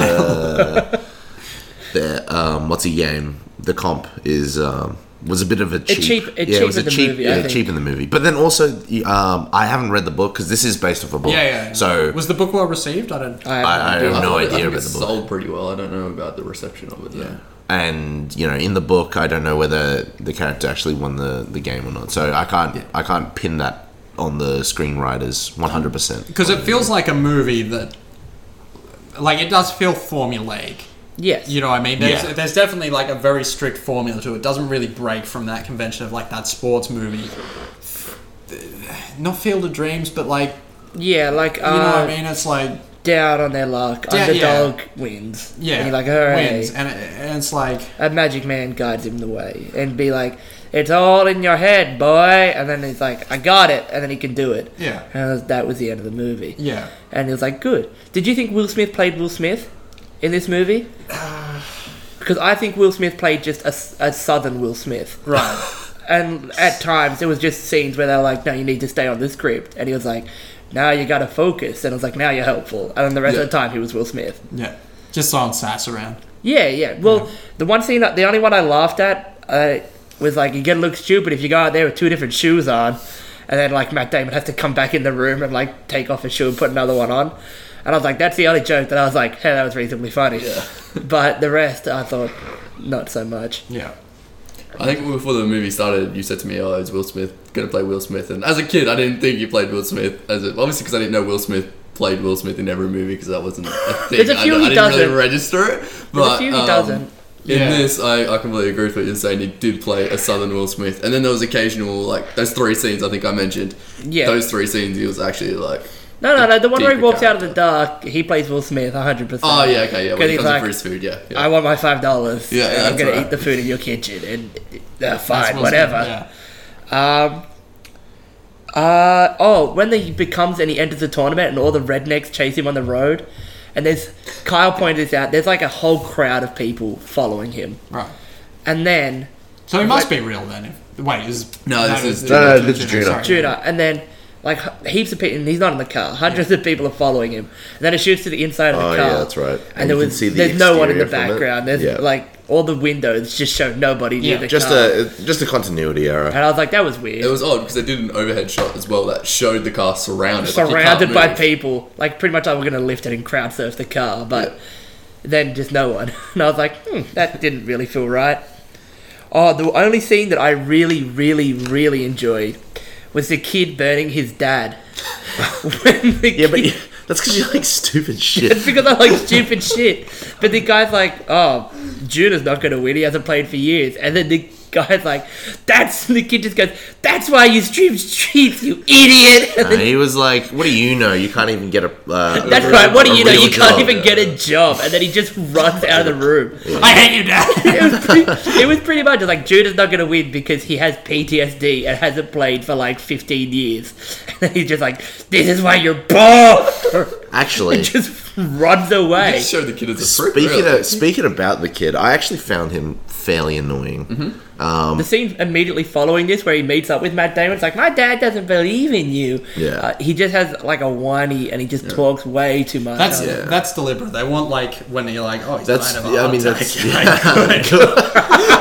Speaker 3: uh, the the um what's he game the comp is um was a bit of a cheap,
Speaker 1: cheap- it
Speaker 3: yeah, it was a
Speaker 1: cheapened the
Speaker 3: cheap
Speaker 1: movie, I
Speaker 3: yeah
Speaker 1: think.
Speaker 3: cheap in the movie. But then also um I haven't read the book because this is based off a book.
Speaker 2: yeah, yeah.
Speaker 3: So
Speaker 2: was the book well received? I don't.
Speaker 1: I,
Speaker 3: I- I
Speaker 1: do.
Speaker 3: have no
Speaker 4: I
Speaker 3: idea
Speaker 4: think
Speaker 3: about
Speaker 4: it's
Speaker 3: the book.
Speaker 4: sold pretty well. I don't know about the reception of it. Though.
Speaker 3: yeah. And you know, in the book, I don't know whether the character actually won the, the game or not. So I can't I can't pin that on the screenwriters, one hundred percent.
Speaker 2: Because it feels like a movie that, like, it does feel formulaic.
Speaker 1: Yes.
Speaker 2: You know what I mean? There's,
Speaker 3: Yeah.
Speaker 2: there's definitely, like, a very strict formula to it. It doesn't really break from that convention of, like, that sports movie. Not Field of Dreams, but, like,
Speaker 1: Yeah, like,
Speaker 2: you know what
Speaker 1: uh,
Speaker 2: I mean? It's like,
Speaker 1: down on their luck,
Speaker 2: Yeah,
Speaker 1: underdog wins.
Speaker 2: yeah,
Speaker 1: And you're like, hooray.
Speaker 2: wins. And, it, and it's like,
Speaker 1: A magic man guides him the way. And be like, it's all in your head, boy. And then he's like, I got it. And then he can do it.
Speaker 2: yeah,
Speaker 1: And that was the end of the movie.
Speaker 2: yeah.
Speaker 1: And he was like, good. Did you think Will Smith played Will Smith in this movie? Because I think Will Smith played just a, a southern Will Smith.
Speaker 2: Right.
Speaker 1: And at times, it was just scenes where they were like, no, you need to stay on the script. And he was like, now you gotta focus. And I was like, now you're helpful. And then the rest
Speaker 4: Yeah.
Speaker 1: of the time, he was Will Smith.
Speaker 2: Yeah. Just throwing sass around.
Speaker 1: Yeah, yeah. Well,
Speaker 2: Yeah.
Speaker 1: the one scene, that the only one I laughed at uh, was like, you're gonna look stupid if you go out there with two different shoes on. And then, like, Matt Damon has to come back in the room and, like, take off his shoe and put another one on. And I was like, that's the only joke that I was like, hey, that was reasonably funny.
Speaker 4: Yeah.
Speaker 1: But the rest, I thought, not so much.
Speaker 2: Yeah.
Speaker 4: I think before the movie started, you said to me, "Oh, is Will Smith gonna play Will Smith?" And as a kid, I didn't think he played Will Smith. As a, obviously, because I didn't know Will Smith played Will Smith in every movie because that wasn't a thing.
Speaker 1: There's a few
Speaker 4: I,
Speaker 1: he
Speaker 4: I didn't really
Speaker 1: doesn't.
Speaker 4: register it. But
Speaker 1: There's a few he
Speaker 4: um,
Speaker 1: doesn't.
Speaker 4: In
Speaker 2: Yeah.
Speaker 4: this, I, I completely agree with what you're saying. He did play a Southern Will Smith, and then there was occasional like those three scenes. I think I mentioned.
Speaker 1: Yeah.
Speaker 4: Those three scenes, he was actually like.
Speaker 1: No, no, no. The one where he
Speaker 4: deeper
Speaker 1: walks out of the
Speaker 4: character.
Speaker 1: dark, he plays Will Smith one hundred percent.
Speaker 4: Oh yeah, okay, yeah. When
Speaker 1: Because
Speaker 4: he
Speaker 1: he's
Speaker 4: comes in
Speaker 1: like,
Speaker 4: for his food, yeah. yeah.
Speaker 1: I want my five dollars.
Speaker 4: Yeah, yeah,
Speaker 1: I'm
Speaker 4: that's
Speaker 1: gonna
Speaker 4: right.
Speaker 1: eat the food in your kitchen, and uh,
Speaker 2: That's
Speaker 1: fine,
Speaker 2: Will
Speaker 1: whatever.
Speaker 2: Smith, yeah.
Speaker 1: Um. Uh oh, when he becomes and he enters the tournament, and all the rednecks chase him on the road, and there's Kyle pointed this out. There's like a whole crowd of people following him,
Speaker 2: Right.
Speaker 1: and then
Speaker 2: So he must be real then. If, wait, is
Speaker 4: No, this is-
Speaker 3: No, no, this is Judah.
Speaker 2: sorry.
Speaker 1: Judah, and then like h- heaps of people, and he's not in the car. Hundreds of people are following him, and then it shoots to the inside of the
Speaker 3: Oh,
Speaker 1: car.
Speaker 3: yeah, that's right.
Speaker 1: And,
Speaker 3: And
Speaker 1: there
Speaker 3: you can
Speaker 1: was
Speaker 3: see the
Speaker 1: there's no one in the
Speaker 3: exterior from it.
Speaker 1: background. There's
Speaker 3: Yeah.
Speaker 1: like all the windows just show nobody near
Speaker 2: Yeah.
Speaker 1: the
Speaker 3: Just
Speaker 1: car.
Speaker 3: a just a continuity error.
Speaker 1: and I was like, that was weird.
Speaker 4: It was odd because they did an overhead shot as well that showed the car surrounded. like, you
Speaker 1: Surrounded
Speaker 4: can't
Speaker 1: by
Speaker 4: move.
Speaker 1: people, like pretty much like we're gonna lift it and crowd surf the car, but then just no one. And I was like, hmm, that didn't really feel right. Oh, the only scene that I really, really, really enjoyed was the kid burning his dad. when the
Speaker 3: Yeah, but
Speaker 1: kid-
Speaker 3: that's because you like stupid
Speaker 1: It's
Speaker 3: shit.
Speaker 1: because I like stupid shit. But the guy's like, oh, Judah's not going to win. He hasn't played for years. And then the guy's like, that's, the kid just goes, that's why you stream streets, you idiot. And
Speaker 3: Uh,
Speaker 1: then,
Speaker 3: he was like, "What do you know? You can't even get a." Uh,
Speaker 1: that's
Speaker 3: a-
Speaker 1: right, what do
Speaker 3: a
Speaker 1: you know?
Speaker 3: real
Speaker 1: You can't
Speaker 3: job."
Speaker 1: even get a job. And then he just runs out of the room.
Speaker 2: I hate you, Dad.
Speaker 1: It was, pretty, it was pretty much like, Judah's not going to win because he has P T S D and hasn't played for like fifteen years. And then he's just like, this is why you're born.
Speaker 3: Actually,
Speaker 1: just runs
Speaker 4: They
Speaker 1: away.
Speaker 4: just showed the kid as a prick.
Speaker 3: speaking
Speaker 4: really.
Speaker 3: of speaking about the kid, I actually found him fairly annoying.
Speaker 1: Mm-hmm. The scene immediately following this, where he meets up with Matt Damon, it's like, my dad doesn't believe in you.
Speaker 3: Yeah.
Speaker 1: Uh, he just has like a whiny, and he just talks way too much.
Speaker 2: That's
Speaker 3: Yeah.
Speaker 2: that's deliberate. They want like when you're like, oh, he's
Speaker 3: That's
Speaker 2: dying of a
Speaker 3: yeah, I
Speaker 2: heart
Speaker 3: mean
Speaker 2: attack.
Speaker 3: that's
Speaker 2: You're like,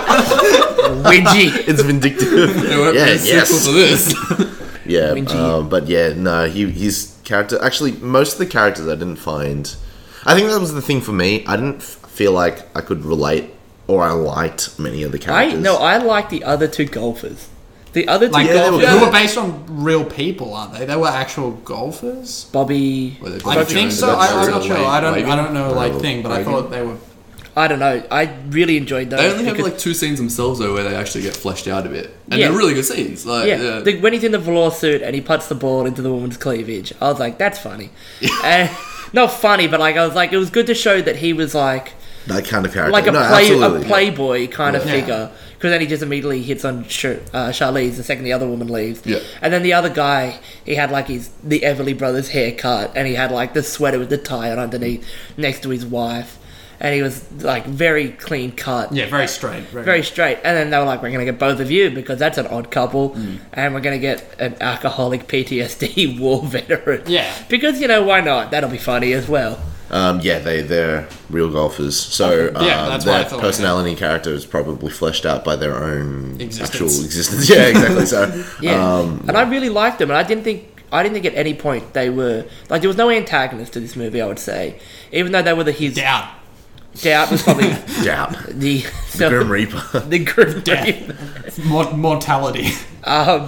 Speaker 1: Whingy.
Speaker 3: it's vindictive.
Speaker 4: They went
Speaker 3: yeah,
Speaker 4: pretty
Speaker 3: yes.
Speaker 4: simple to this.
Speaker 3: Yeah,
Speaker 1: Whingy.
Speaker 3: um, but yeah, no, he his character. Actually, most of the characters I didn't find. I think that was the thing for me. I didn't f- feel like I could relate or I liked many of the
Speaker 1: I
Speaker 3: characters.
Speaker 1: no, I like the other two golfers. The other two
Speaker 2: like
Speaker 3: Yeah, they
Speaker 1: golfers,
Speaker 3: were
Speaker 2: who
Speaker 3: good.
Speaker 2: were based on real people, aren't they? They were actual golfers.
Speaker 1: Bobby.
Speaker 4: Well, they're
Speaker 2: I
Speaker 4: Bob
Speaker 2: think
Speaker 4: Jones,
Speaker 2: so.
Speaker 4: Bob
Speaker 2: I, I'm
Speaker 4: Jones,
Speaker 2: not sure.
Speaker 4: Wade-
Speaker 2: I don't. I
Speaker 4: Wagon.
Speaker 2: don't know like
Speaker 3: Oh,
Speaker 2: thing, but I
Speaker 4: Wagon.
Speaker 2: thought they were.
Speaker 1: I don't know. I really enjoyed those.
Speaker 4: They only have
Speaker 1: because-
Speaker 4: like two scenes themselves though where they actually get fleshed out a bit, and
Speaker 1: Yeah.
Speaker 4: they're really good scenes. Like,
Speaker 1: yeah,
Speaker 4: yeah,
Speaker 1: The, when he's in the velour suit and he puts the ball into the woman's cleavage, I was like, that's funny. And not funny, but like I was like, it was good to show that he was like
Speaker 3: that kind of character,
Speaker 1: like a
Speaker 3: no,
Speaker 1: play
Speaker 3: absolutely,
Speaker 1: a
Speaker 3: yeah.
Speaker 1: playboy kind of
Speaker 2: Yeah.
Speaker 1: figure. Because then he just immediately hits on Sh- uh, Charlize the second the other woman leaves.
Speaker 4: Yeah.
Speaker 1: And then the other guy, he had like his the Everly Brothers haircut, and he had like the sweater with the tie on underneath next to his wife, and he was like very clean cut.
Speaker 2: Yeah, very straight. Very,
Speaker 1: Very straight, and then they were like, "We're gonna get both of you because that's an odd couple,
Speaker 2: Mm.
Speaker 1: and we're gonna get an alcoholic P T S D war veteran."
Speaker 2: Yeah.
Speaker 1: because you know why not? That'll be funny as well.
Speaker 3: Um, yeah, they they're real golfers. So um,
Speaker 2: Yeah, that's what I
Speaker 3: their
Speaker 2: thought,
Speaker 3: personality and character is probably fleshed out by their own
Speaker 2: Existence.
Speaker 3: actual existence. Yeah, exactly. So
Speaker 1: Yeah,
Speaker 3: um,
Speaker 1: and I really liked them, and I didn't think I didn't think at any point they were like there was no antagonist to this movie. I would say, even though they were the his
Speaker 2: Doubt.
Speaker 1: doubt was probably
Speaker 3: doubt
Speaker 1: the
Speaker 3: the Grim Reaper.
Speaker 1: the grim
Speaker 2: Death.
Speaker 1: Reaper.
Speaker 2: Mor- mortality.
Speaker 1: Um,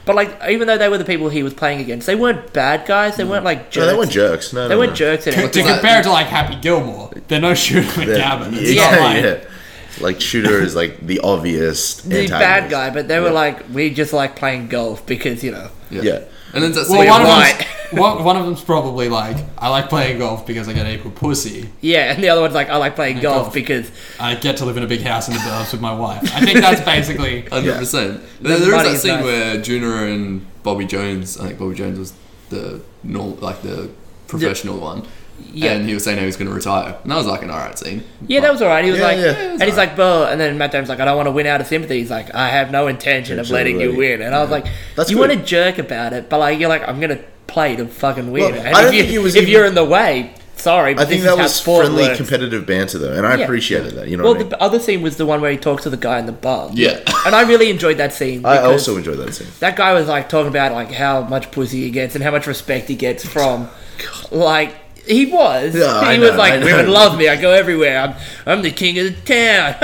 Speaker 1: But like, even though they were the people he was playing against, they weren't bad guys. They weren't like jerks.
Speaker 3: No, they weren't jerks. No,
Speaker 1: They
Speaker 3: no,
Speaker 1: weren't
Speaker 3: no.
Speaker 1: jerks at
Speaker 2: To,
Speaker 1: all.
Speaker 2: to compare it to like Happy Gilmore, they're no Shooter McGavin. It's
Speaker 3: yeah,
Speaker 2: not like,
Speaker 3: yeah. Like Shooter is like the obvious
Speaker 1: The
Speaker 3: antagonist.
Speaker 1: bad guy, but they were
Speaker 3: Yeah.
Speaker 1: like, we just like playing golf because, you know.
Speaker 3: Yeah.
Speaker 4: And then that's
Speaker 2: Well,
Speaker 4: like,
Speaker 2: one of,
Speaker 1: white.
Speaker 2: them's, one, one of them's probably like, I like playing golf because I get equal pussy.
Speaker 1: Yeah, and the other one's like, I like playing golf,
Speaker 2: golf.
Speaker 1: because
Speaker 2: I get to live in a big house in the burbs with my wife. I think that's basically.
Speaker 4: Hundred percent.
Speaker 1: The
Speaker 4: There, there is
Speaker 1: money
Speaker 4: that
Speaker 1: is
Speaker 4: scene
Speaker 1: nice.
Speaker 4: where Junior and Bobby Jones. I think Bobby Jones was the normal, like the professional one.
Speaker 1: Yeah.
Speaker 4: And he was saying he was going to retire, and that was like an alright scene.
Speaker 1: yeah, that was alright. He was
Speaker 3: Yeah,
Speaker 1: like,
Speaker 3: yeah.
Speaker 1: and he's like, bro, and then Matt Damon's like, I don't want to win out of sympathy. He's like, I have no intention of letting you
Speaker 3: Absolutely.
Speaker 1: win. And I was like,
Speaker 3: That's
Speaker 1: you
Speaker 3: good.
Speaker 1: want to jerk about it, but like, you're like, I'm gonna play to fucking win.
Speaker 3: Well,
Speaker 1: and
Speaker 3: I don't
Speaker 1: if, you,
Speaker 3: think he was
Speaker 1: if
Speaker 3: even-
Speaker 1: you're in the way, sorry, but
Speaker 3: I think
Speaker 1: this
Speaker 3: that
Speaker 1: is how
Speaker 3: was
Speaker 1: sport
Speaker 3: friendly,
Speaker 1: works.
Speaker 3: competitive banter though, and I
Speaker 1: Yeah.
Speaker 3: appreciated that. You know
Speaker 1: Well,
Speaker 3: what I mean?
Speaker 1: the other scene was the one where he talks to the guy in the bar.
Speaker 4: Yeah.
Speaker 1: And I really enjoyed that scene.
Speaker 3: I
Speaker 1: because
Speaker 3: also enjoyed that scene.
Speaker 1: that guy was like talking about like how much pussy he gets and how much respect he gets from, like, he was.
Speaker 3: Yeah, I
Speaker 1: he
Speaker 3: know,
Speaker 1: was like,
Speaker 3: I know.
Speaker 1: women love me. I go everywhere. I'm, I'm the king of the town.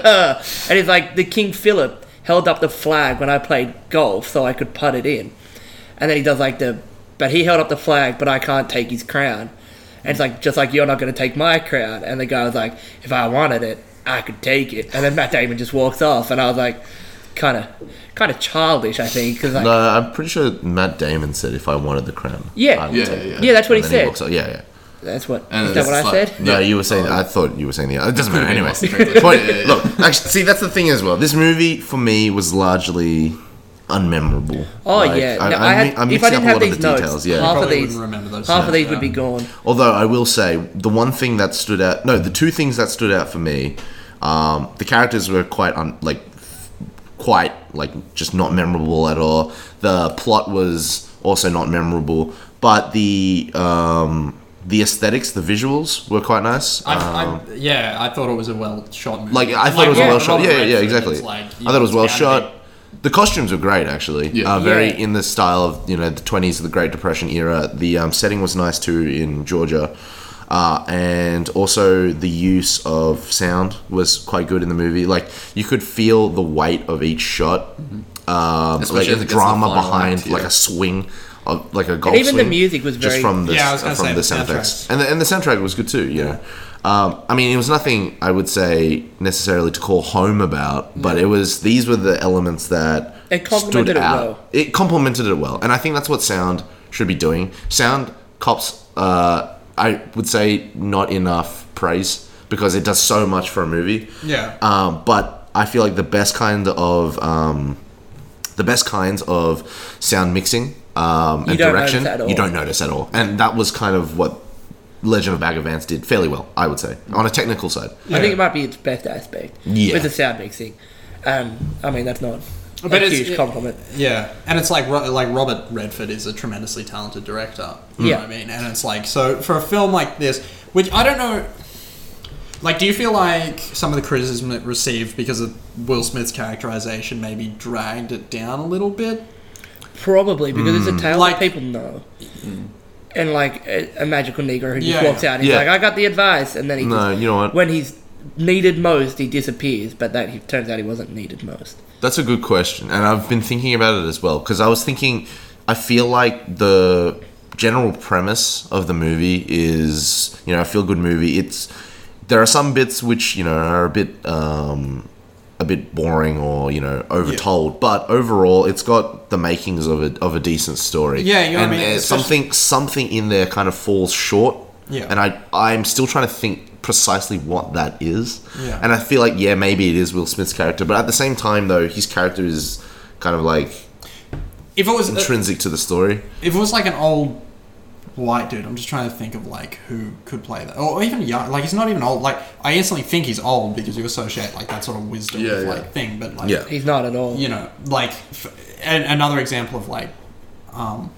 Speaker 1: And he's like, the King Philip held up the flag when I played golf so I could putt it in. And then he does like the, but he held up the flag, but I can't take his crown. And it's like, just like you're not going to take my crown. And the guy was like, if I wanted it, I could take it. And then Matt Damon just walks off. And I was like, kind of, kind of childish, I think. Cause like,
Speaker 3: No, I'm pretty sure Matt Damon said if I wanted the crown,
Speaker 1: Yeah.
Speaker 3: I would
Speaker 4: Yeah,
Speaker 3: take it.
Speaker 4: yeah.
Speaker 1: yeah, that's what he
Speaker 3: And then
Speaker 1: said.
Speaker 3: walks out. Yeah, yeah.
Speaker 1: That's what,
Speaker 4: And
Speaker 1: is that
Speaker 4: it's
Speaker 1: what I
Speaker 4: like-
Speaker 1: said?
Speaker 3: No,
Speaker 4: Yeah.
Speaker 3: you were saying. I thought you were saying the other. It doesn't matter. Anyway,
Speaker 4: Could've been
Speaker 3: Point-
Speaker 4: Yeah, yeah, yeah.
Speaker 3: look, actually, see, that's the thing as well. This movie for me was largely unmemorable.
Speaker 1: Oh
Speaker 3: Like,
Speaker 1: yeah,
Speaker 3: I,
Speaker 1: no,
Speaker 3: I'm,
Speaker 1: I had,
Speaker 3: mi- I'm
Speaker 1: if
Speaker 3: mixing
Speaker 1: I didn't
Speaker 3: up a
Speaker 1: have
Speaker 3: lot of
Speaker 1: these
Speaker 3: the
Speaker 1: notes,
Speaker 3: details. Yeah.
Speaker 1: half of
Speaker 2: Probably
Speaker 1: these,
Speaker 2: wouldn't remember those
Speaker 1: half of
Speaker 2: notes,
Speaker 1: these
Speaker 2: yeah.
Speaker 1: would be gone.
Speaker 3: Although I will say the one thing that stood out, no, the two things that stood out for me, um, the characters were quite un, like, quite like just not memorable at all. The plot was also not memorable, but the um, the aesthetics, the visuals were quite nice.
Speaker 2: I,
Speaker 3: Um,
Speaker 2: I, yeah, I thought it was a well shot movie.
Speaker 3: like I thought it was
Speaker 1: yeah,
Speaker 3: well shot.
Speaker 2: Robert
Speaker 3: Yeah, yeah,
Speaker 2: Redford,
Speaker 3: exactly.
Speaker 2: it's like, you
Speaker 3: I thought it was
Speaker 2: know,
Speaker 3: well
Speaker 2: it's
Speaker 3: shot.
Speaker 2: animated.
Speaker 3: The costumes were great, actually.
Speaker 4: Yeah.
Speaker 3: Uh, very
Speaker 1: Yeah.
Speaker 3: in the style of you know the twenties of the Great Depression era. The um, setting was nice too in Georgia, uh, and also the use of sound was quite good in the movie. Like you could feel the weight of each shot, um,
Speaker 4: Especially
Speaker 3: like
Speaker 4: as
Speaker 3: the
Speaker 4: it gets to the
Speaker 3: drama
Speaker 4: final
Speaker 3: behind
Speaker 4: act,
Speaker 3: like
Speaker 4: yeah.
Speaker 3: a swing, of, like a golf
Speaker 1: even the
Speaker 3: swing,
Speaker 1: music was
Speaker 3: just
Speaker 1: very-
Speaker 3: from the
Speaker 2: Yeah, I was gonna
Speaker 3: from
Speaker 2: say
Speaker 3: the
Speaker 2: the
Speaker 3: sound
Speaker 2: soundtrack.
Speaker 3: effects, and the, and the soundtrack was good too. You know. Um, I mean, it was nothing I would say necessarily to call home about, but it was these were the elements that
Speaker 1: It complemented
Speaker 3: stood
Speaker 1: it
Speaker 3: out.
Speaker 1: well.
Speaker 3: It complemented it well, and I think that's what sound should be doing. Sound cops, uh, I would say, not enough praise because it does so much for a movie.
Speaker 2: Yeah.
Speaker 3: Um, but I feel like the best kind of um, the best kinds of sound mixing um, and
Speaker 1: don't
Speaker 3: direction
Speaker 1: notice at all.
Speaker 3: you don't notice at all, and that was kind of what Legend of Bagger Vance did fairly well, I would say, on a technical side.
Speaker 1: I think it might be its best aspect.
Speaker 3: Yeah.
Speaker 1: With the sound mixing. Um, I mean, that's not
Speaker 2: But
Speaker 1: a
Speaker 2: it's-
Speaker 1: huge
Speaker 2: it-
Speaker 1: compliment.
Speaker 2: Yeah, and it's like Ro- like Robert Redford is a tremendously talented director. You
Speaker 1: Yeah.
Speaker 2: know what I mean, and it's like so for a film like this, which I don't know. Like, do you feel like some of the criticism it received because of Will Smith's characterization maybe dragged it down a little bit?
Speaker 1: Probably, because it's a tale
Speaker 2: Like-
Speaker 1: that people know. And like a, a magical Negro who just
Speaker 2: Yeah,
Speaker 1: walks out and he's
Speaker 3: yeah.
Speaker 1: like, I got the advice. And then he
Speaker 3: No,
Speaker 1: just,
Speaker 3: you know what?
Speaker 1: when he's needed most, he disappears. But that he turns out he wasn't needed most.
Speaker 3: That's a good question, and I've been thinking about it as well because I was thinking, I feel like the general premise of the movie is, you know, a feel-good movie. It's there are some bits which you know are a bit um, a bit boring or you know overtold, but overall, it's got the makings of a of a decent story.
Speaker 2: Yeah, you know what I
Speaker 3: and
Speaker 2: mean?
Speaker 3: uh,
Speaker 2: Especially-
Speaker 3: something something in there kind of falls short.
Speaker 2: Yeah.
Speaker 3: and I I'm still trying to think precisely what that is.
Speaker 2: Yeah.
Speaker 3: And I feel like yeah, maybe it is Will Smith's character, but at the same time though, his character is kind of like
Speaker 2: If it was
Speaker 3: intrinsic to the story.
Speaker 2: if it was like an old white dude, I'm just trying to think of like who could play that, or even young. Like he's not even old. Like I instantly think he's old because you associate like that sort of wisdom
Speaker 4: Yeah,
Speaker 2: with
Speaker 4: yeah.
Speaker 2: like thing. But like
Speaker 3: Yeah.
Speaker 1: He's not at all.
Speaker 2: you know, like f- and another example of like, um,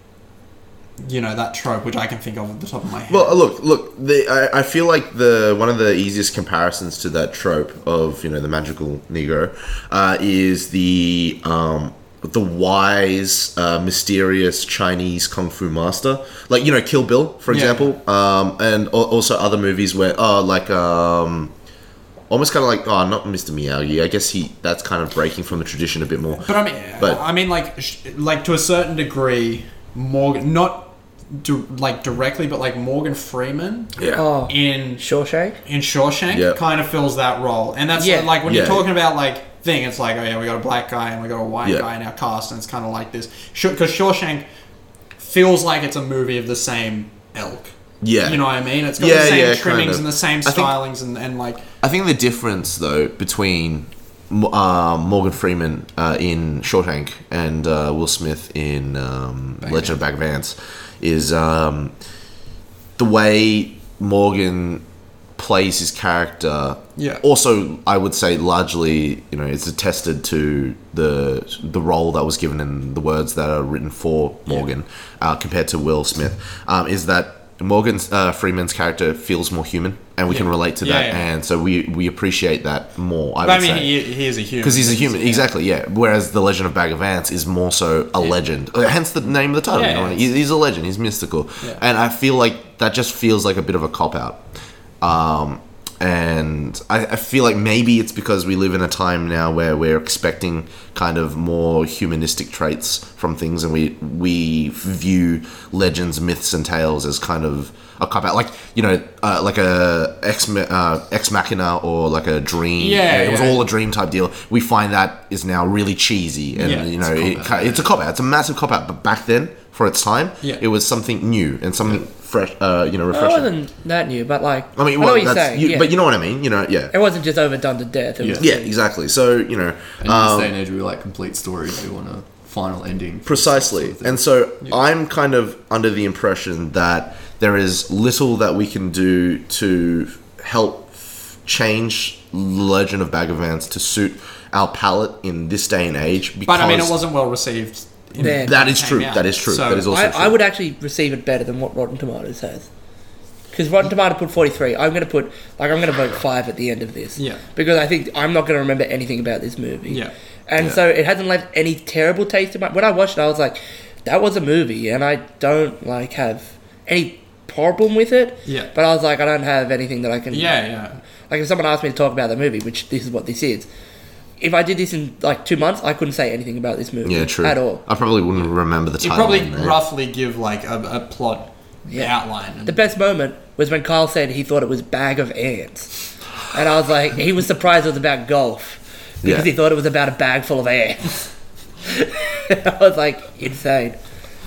Speaker 2: you know, that trope which I can think of at the top of my head.
Speaker 3: Well, look, look. The, I, I feel like the one of the easiest comparisons to that trope of you know the magical Negro uh, is the um, the wise, uh, mysterious Chinese kung fu master, like you know Kill Bill, for
Speaker 2: Yeah.
Speaker 3: example, um, and al- also other movies where, oh, like um, almost kind of like, oh, not Mister Miyagi. I guess he that's kind of breaking from the tradition a bit more.
Speaker 2: But I mean,
Speaker 3: But-
Speaker 2: I mean, like, sh- like to a certain degree, Morgan, not do, like directly, but like Morgan Freeman
Speaker 3: Yeah.
Speaker 1: Oh,
Speaker 2: in
Speaker 1: Shawshank.
Speaker 2: in Shawshank
Speaker 3: Yep.
Speaker 2: kind of fills that role, and that's
Speaker 1: Yeah.
Speaker 2: like when
Speaker 3: Yeah.
Speaker 2: you're talking about like thing, it's like, oh yeah, we got a black guy and we got a white
Speaker 3: Yeah.
Speaker 2: guy in our cast, and it's kind of like this because Shawshank feels like it's a movie of the same ilk.
Speaker 3: Yeah.
Speaker 2: You know what I mean? It's got
Speaker 3: Yeah,
Speaker 2: the same
Speaker 3: yeah,
Speaker 2: trimmings
Speaker 3: kind of.
Speaker 2: and the same
Speaker 3: I think-
Speaker 2: stylings and, and like
Speaker 3: I think the difference, though, between uh, Morgan Freeman uh, in Shawshank and uh, Will Smith in um, Legend of Bagger Vance is um, the way Morgan plays his character.
Speaker 2: Yeah.
Speaker 3: Also, I would say largely, you know, it's attested to the the role that was given in the words that are written for Morgan uh, compared to Will Smith. Um, is that Morgan uh, Freeman's character feels more human, and we
Speaker 2: Yeah.
Speaker 3: can relate to
Speaker 2: Yeah,
Speaker 3: that,
Speaker 2: yeah.
Speaker 3: and so we we appreciate that more. I
Speaker 2: But
Speaker 3: would
Speaker 2: I mean,
Speaker 3: say.
Speaker 2: he, he is a human
Speaker 3: Because he's a human,
Speaker 2: Yeah.
Speaker 3: exactly, yeah. Whereas the Legend of Bagger Vance is more so a legend, Uh, hence the name of the title.
Speaker 2: Yeah,
Speaker 3: you know,
Speaker 2: yeah.
Speaker 3: he's, he's a legend, he's mystical,
Speaker 2: Yeah.
Speaker 3: and I feel like that just feels like a bit of a cop out. Um, and I, I feel like maybe it's because we live in a time now where we're expecting kind of more humanistic traits from things, and we we view legends, myths, and tales as kind of a cop out, like you know, uh, like a ex uh, ex machina or like a dream.
Speaker 2: Yeah,
Speaker 3: it was
Speaker 2: yeah.
Speaker 3: all a dream type deal. We find that is now really cheesy, and
Speaker 2: Yeah,
Speaker 3: you
Speaker 2: it's
Speaker 3: know,
Speaker 2: a
Speaker 3: it,
Speaker 2: cop-out,
Speaker 3: ki- it's a cop out. It's a massive cop out. But back then, for its time,
Speaker 2: Yeah.
Speaker 3: it was something new and something fresh. Uh, you know,
Speaker 1: It
Speaker 3: refreshing.
Speaker 1: wasn't that new, but like
Speaker 3: I mean,
Speaker 1: I know
Speaker 3: well,
Speaker 1: what you're
Speaker 3: that's,
Speaker 1: saying.
Speaker 3: you,
Speaker 1: yeah.
Speaker 3: but you know what I mean. You know, yeah,
Speaker 1: It wasn't just overdone to death. It was
Speaker 3: yeah, exactly. So you know,
Speaker 4: And in
Speaker 3: um,
Speaker 4: this day and age, we like complete stories. We want a final ending.
Speaker 3: precisely.
Speaker 4: Sort of thing.
Speaker 3: And so I'm kind of under the impression that there is little that we can do to help change Legend of Bagger Vance to suit our palate in this day and age. Because
Speaker 2: But I mean, it wasn't well received. in-
Speaker 1: Then-
Speaker 3: That is
Speaker 2: came
Speaker 3: true.
Speaker 2: out.
Speaker 3: That is true.
Speaker 2: So-
Speaker 3: that is also
Speaker 1: I,
Speaker 3: true.
Speaker 1: I would actually receive it better than what Rotten Tomatoes has. Because Rotten Tomato put forty-three. I'm going to put, like, I'm going to vote five at the end of this.
Speaker 2: Yeah.
Speaker 1: Because I think I'm not going to remember anything about this movie.
Speaker 2: Yeah.
Speaker 1: And
Speaker 3: Yeah.
Speaker 1: so it hasn't left any terrible taste in my... When I watched it, I was like, that was a movie, and I don't, like, have any problem with it.
Speaker 2: Yeah.
Speaker 1: But I was like, I don't have anything that I can...
Speaker 2: Yeah, yeah.
Speaker 1: Like, if someone asked me to talk about the movie, which this is what this is, if I did this in, like, two months, I couldn't say anything about this movie.
Speaker 3: yeah, true.
Speaker 1: At all.
Speaker 3: I probably wouldn't remember the
Speaker 2: You
Speaker 3: title.
Speaker 2: probably
Speaker 3: and name.
Speaker 2: roughly give like a, a plot
Speaker 1: Yeah.
Speaker 2: outline. And,
Speaker 1: The best moment was when Kyle said he thought it was Bag of Ants. And I was like, he was surprised it was about golf. Because
Speaker 3: Yeah.
Speaker 1: he thought it was about a bag full of ants. I was like, insane.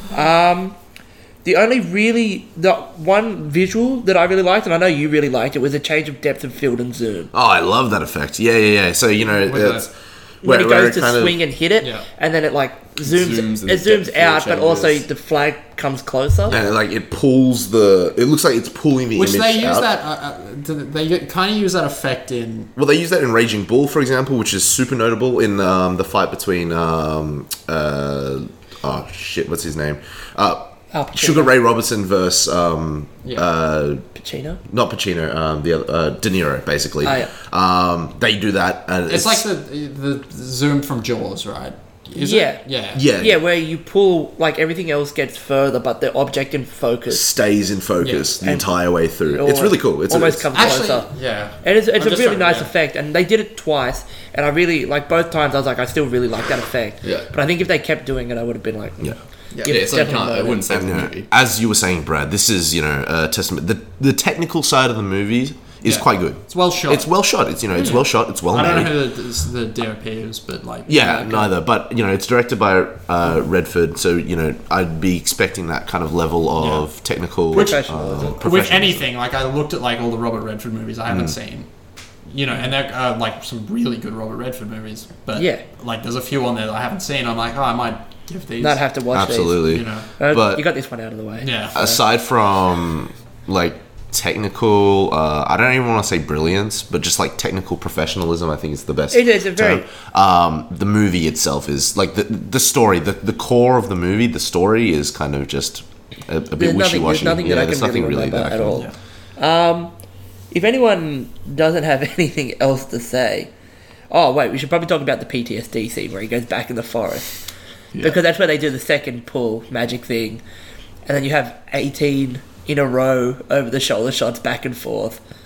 Speaker 1: Um, the only really, the one visual that I really liked, and I know you really liked it, was a change of depth of field and zoom.
Speaker 3: Oh, I love that effect. Yeah, yeah, yeah. So you know,
Speaker 2: With
Speaker 3: it's,
Speaker 2: the-
Speaker 1: When
Speaker 3: where-
Speaker 1: he
Speaker 3: where
Speaker 1: goes
Speaker 3: it
Speaker 1: to
Speaker 3: kind of-
Speaker 1: swing and hit it,
Speaker 2: Yeah.
Speaker 1: and then it like zooms,
Speaker 4: Zooms and
Speaker 1: it
Speaker 4: the
Speaker 1: zooms
Speaker 4: depth
Speaker 1: out,
Speaker 4: field
Speaker 1: but also
Speaker 4: changes.
Speaker 1: the flag comes closer.
Speaker 3: and like it pulls the. It looks like it's pulling the
Speaker 2: which
Speaker 3: image
Speaker 2: they use
Speaker 3: out.
Speaker 2: that. Uh, uh, do they kind of use that effect in.
Speaker 3: Well, they use that in Raging Bull, for example, which is super notable in um, the fight between um, uh, oh shit, what's his name? Uh,
Speaker 1: Al Pacino.
Speaker 3: Sugar Ray Robertson versus um,
Speaker 2: Yeah.
Speaker 3: uh,
Speaker 1: Pacino?
Speaker 3: not Pacino, um, the other, uh, De Niro, basically.
Speaker 1: Oh, yeah.
Speaker 3: Um, they do that, and
Speaker 2: It's, like the the zoom from Jaws, right? Is
Speaker 1: Yeah.
Speaker 2: It? Yeah.
Speaker 3: yeah,
Speaker 1: Yeah, where you pull, like, everything else gets further, but the object in focus
Speaker 3: stays in focus
Speaker 2: Yeah.
Speaker 3: the
Speaker 1: And-
Speaker 3: entire way through. It's
Speaker 1: Or
Speaker 3: really cool. It's
Speaker 1: almost
Speaker 3: it's,
Speaker 1: comes
Speaker 2: Actually,
Speaker 1: closer.
Speaker 2: yeah.
Speaker 1: And it's, it's
Speaker 2: I'm
Speaker 1: a
Speaker 2: just
Speaker 1: really
Speaker 2: trying-
Speaker 1: nice
Speaker 2: yeah.
Speaker 1: effect, and they did it twice, and I really, like, both times I was like, I still really like that effect.
Speaker 4: Yeah.
Speaker 1: But I think if they kept doing it, I would have been like,
Speaker 3: Yeah.
Speaker 4: Yeah,
Speaker 1: give
Speaker 4: so I,
Speaker 1: definitely
Speaker 4: can't, I
Speaker 1: vote
Speaker 4: wouldn't
Speaker 1: it.
Speaker 4: say it's
Speaker 3: And,
Speaker 4: a
Speaker 3: uh,
Speaker 4: movie.
Speaker 3: as you were saying, Brad, this is you know a testament. The the technical side of the movie is
Speaker 2: Yeah.
Speaker 3: quite good.
Speaker 2: It's well shot.
Speaker 3: It's well shot. It's you know it's well shot. It's well
Speaker 2: I
Speaker 3: made.
Speaker 2: don't know who the, the D O P is, but like.
Speaker 3: Yeah,
Speaker 2: okay.
Speaker 3: neither. But you know, it's directed by uh, Redford, so you know, I'd be expecting that kind of level of
Speaker 2: Yeah.
Speaker 3: technical
Speaker 2: Which-
Speaker 1: Professionalism.
Speaker 3: uh,
Speaker 2: With
Speaker 3: professionalism.
Speaker 2: anything, like I looked at like all the Robert Redford movies I haven't seen, you know, and they're uh, like some really good Robert Redford movies. But
Speaker 1: Yeah.
Speaker 2: like there's a few on there that I haven't seen. I'm like, oh, I might give these.
Speaker 1: not have to watch
Speaker 3: Absolutely.
Speaker 2: You know.
Speaker 1: these. Uh,
Speaker 3: But-
Speaker 1: you got this one out of the way.
Speaker 2: Yeah.
Speaker 3: Aside from like technical, uh, I don't even want to say brilliance, but just like technical professionalism, I think is the best.
Speaker 1: It is a very-
Speaker 3: term. Um, the movie itself is like the the story, the the core of the movie. The story is kind of just a, a bit
Speaker 1: There's
Speaker 3: wishy
Speaker 1: nothing,
Speaker 3: washy.
Speaker 1: there's nothing
Speaker 3: Yeah,
Speaker 1: that I
Speaker 3: there's
Speaker 1: can
Speaker 3: nothing
Speaker 1: really
Speaker 3: really
Speaker 1: remember
Speaker 3: that I
Speaker 1: at
Speaker 3: can-
Speaker 1: all. Um, if anyone doesn't have anything else to say, oh wait, we should probably talk about the P T S D scene where he goes back in the forest, because that's where they do the second pull magic thing, and then you have eighteen in a row over the shoulder shots back and forth,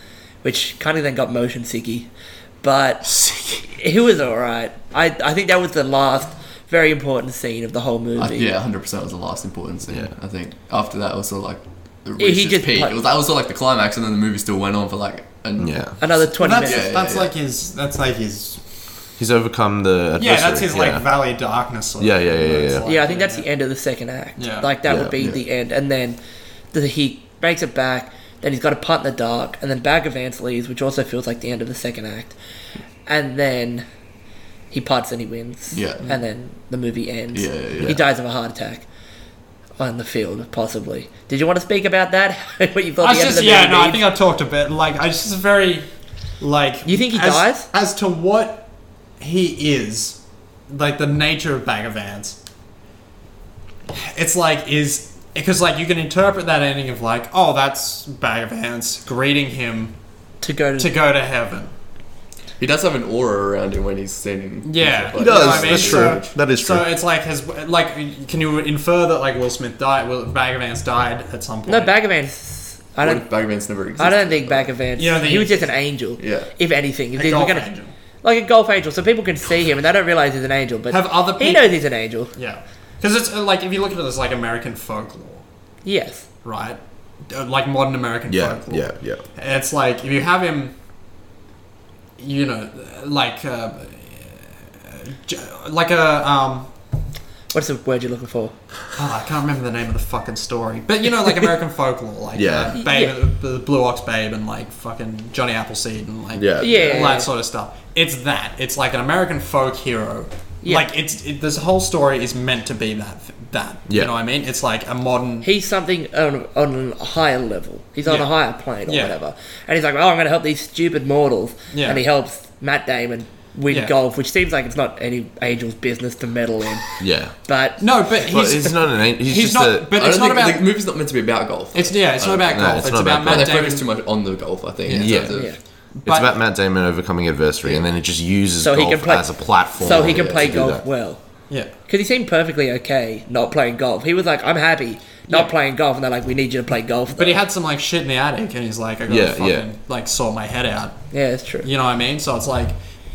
Speaker 1: which kind of then got motion sicky. But he was alright. I, I think that was the last very important scene of the whole movie.
Speaker 4: I, yeah, one hundred percent was the last important scene.
Speaker 3: Yeah.
Speaker 4: I think after that it was sort of like the
Speaker 1: Yeah, he
Speaker 4: reached its
Speaker 1: just
Speaker 4: peak.
Speaker 1: played-
Speaker 4: It was that was sort of like the climax, and then the movie still went on for like an,
Speaker 3: Yeah.
Speaker 1: Another twenty
Speaker 2: that's
Speaker 1: minutes.
Speaker 4: Yeah,
Speaker 2: that's
Speaker 4: yeah.
Speaker 2: like his. That's like his.
Speaker 3: He's overcome the adversary.
Speaker 2: Yeah, that's his like
Speaker 3: yeah.
Speaker 2: Valley of Darkness. Sort of
Speaker 3: Yeah, yeah,
Speaker 2: thing,
Speaker 3: yeah,
Speaker 2: where it's
Speaker 3: yeah.
Speaker 2: like,
Speaker 1: Yeah, I think that's the end of the second act.
Speaker 2: Yeah.
Speaker 1: Like, that
Speaker 3: Yeah,
Speaker 1: would be
Speaker 3: yeah.
Speaker 1: the end. And then the, he makes it back, then he's got a punt in the dark, and then Bag of Ants leaves, which also feels like the end of the second act. And then he putts and he wins.
Speaker 4: Yeah.
Speaker 1: And then the movie ends.
Speaker 4: Yeah, yeah, yeah.
Speaker 1: He dies of a heart attack on the field, possibly. Did you want to speak about that? What you thought
Speaker 2: I
Speaker 1: the end
Speaker 2: just
Speaker 1: of the
Speaker 2: yeah,
Speaker 1: movie
Speaker 2: no, I
Speaker 1: means?
Speaker 2: think I talked a bit. Like, I just very like.
Speaker 1: You think he
Speaker 2: as,
Speaker 1: dies?
Speaker 2: As to what he is, like the nature of Bag of Ants. It's like is because like you can interpret that ending of like, oh, that's Bag of Ants greeting him
Speaker 1: To go to...
Speaker 2: to go to heaven.
Speaker 4: He does have an aura around him when he's standing.
Speaker 2: Yeah,
Speaker 4: He
Speaker 3: He does.
Speaker 2: You know what I mean?
Speaker 3: That's true.
Speaker 2: So-
Speaker 3: that is true.
Speaker 2: So it's like has like can you infer that like Will Smith died? Will Bag of Ants died at some point?
Speaker 1: No, Bag of Ants... I
Speaker 4: What
Speaker 1: don't...
Speaker 4: if Bag of Ants never existed?
Speaker 1: I don't think Bag of Ants...
Speaker 2: You don't think
Speaker 1: he was
Speaker 2: he-
Speaker 1: just an angel.
Speaker 4: Yeah.
Speaker 1: If anything. If
Speaker 2: A
Speaker 1: they were
Speaker 2: golf
Speaker 1: gonna-
Speaker 2: angel.
Speaker 1: Like a golf angel, so people can see him and they don't realize he's an angel. But
Speaker 2: Have other
Speaker 1: he
Speaker 2: peop-
Speaker 1: knows he's an angel.
Speaker 2: Yeah, because it's uh, like if you look at it as like American folklore,
Speaker 1: Yes.
Speaker 2: right? Uh, Like modern American
Speaker 3: yeah,
Speaker 2: folklore.
Speaker 3: yeah, yeah.
Speaker 2: It's like if you have him, you know, like uh, j- like a um.
Speaker 1: What's the word you're looking for?
Speaker 2: Oh, I can't remember the name of the fucking story, but you know, like American folklore, like
Speaker 3: Yeah.
Speaker 2: uh, Babe,
Speaker 1: Yeah.
Speaker 2: the Blue Ox Babe, and like fucking Johnny Appleseed, and like
Speaker 3: Yeah.
Speaker 1: Yeah.
Speaker 2: all that sort of stuff. It's that. It's like an American folk hero.
Speaker 1: Yeah.
Speaker 2: Like it's it, this whole story is meant to be that. That
Speaker 3: Yeah.
Speaker 2: you know what I mean? It's like a modern.
Speaker 1: He's something on, on a higher level. He's on
Speaker 2: Yeah.
Speaker 1: a higher plane or
Speaker 2: Yeah.
Speaker 1: whatever. And he's like, oh, I'm going to help these stupid mortals.
Speaker 2: Yeah.
Speaker 1: And he helps Matt Damon win
Speaker 2: Yeah.
Speaker 1: golf, which seems like it's not any angel's business to meddle in.
Speaker 3: Yeah.
Speaker 1: But
Speaker 2: No, but he's
Speaker 3: Well, he's not an angel. He's,
Speaker 2: he's
Speaker 3: just
Speaker 2: not.
Speaker 3: a.
Speaker 2: but
Speaker 4: I
Speaker 2: it's
Speaker 4: don't
Speaker 2: not
Speaker 4: think
Speaker 2: about.
Speaker 4: the movie's not meant to be about golf.
Speaker 2: It's yeah. It's not about
Speaker 3: No,
Speaker 2: golf.
Speaker 3: it's
Speaker 2: It's,
Speaker 3: not
Speaker 2: about,
Speaker 3: about
Speaker 2: Matt
Speaker 4: But they
Speaker 2: Damon.
Speaker 4: focus too much on the golf, I think. in
Speaker 3: Yeah.
Speaker 4: terms of-
Speaker 1: yeah.
Speaker 3: it's
Speaker 2: but-
Speaker 3: about Matt Damon overcoming adversary, and then it just uses
Speaker 1: So he
Speaker 3: golf
Speaker 1: can play-
Speaker 3: as a platform.
Speaker 1: so he can
Speaker 3: to
Speaker 1: play
Speaker 3: do
Speaker 1: golf
Speaker 3: that.
Speaker 1: well.
Speaker 2: Yeah.
Speaker 1: Because he seemed perfectly okay not playing golf. He was like, I'm happy not
Speaker 2: Yeah.
Speaker 1: playing golf. And they're like, we need you to play golf.
Speaker 2: But he
Speaker 1: though."
Speaker 2: had some like shit in the attic, and he's like, I gotta
Speaker 3: Yeah,
Speaker 2: fucking
Speaker 3: yeah.
Speaker 2: like sort my head out.
Speaker 1: Yeah, it's true.
Speaker 2: You know what I mean? So it's like,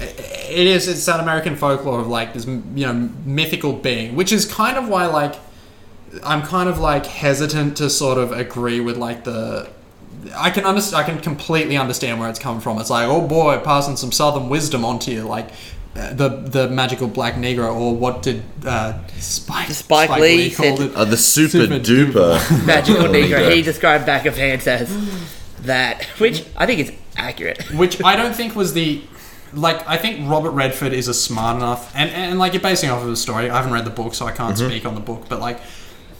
Speaker 2: it is. It's that American folklore of like this, you know, mythical being, which is kind of why like, I'm kind of like hesitant to sort of agree with like the. I can understand. I can completely understand where it's coming from. It's like, oh boy, passing some southern wisdom onto you, like. uh, The the magical black negro, or what did uh, Spike
Speaker 1: Spike Lee
Speaker 2: called
Speaker 1: said-
Speaker 2: it?
Speaker 3: Uh, the super,
Speaker 2: Super
Speaker 3: duper
Speaker 1: Magical Negro.
Speaker 3: Negro.
Speaker 1: He described Back of Ants as that, which I think is accurate.
Speaker 2: Which I don't think was the like I think Robert Redford is a smart enough and, and like you're basing off of the story. I haven't read the book, so I can't
Speaker 3: Mm-hmm.
Speaker 2: speak on the book, but like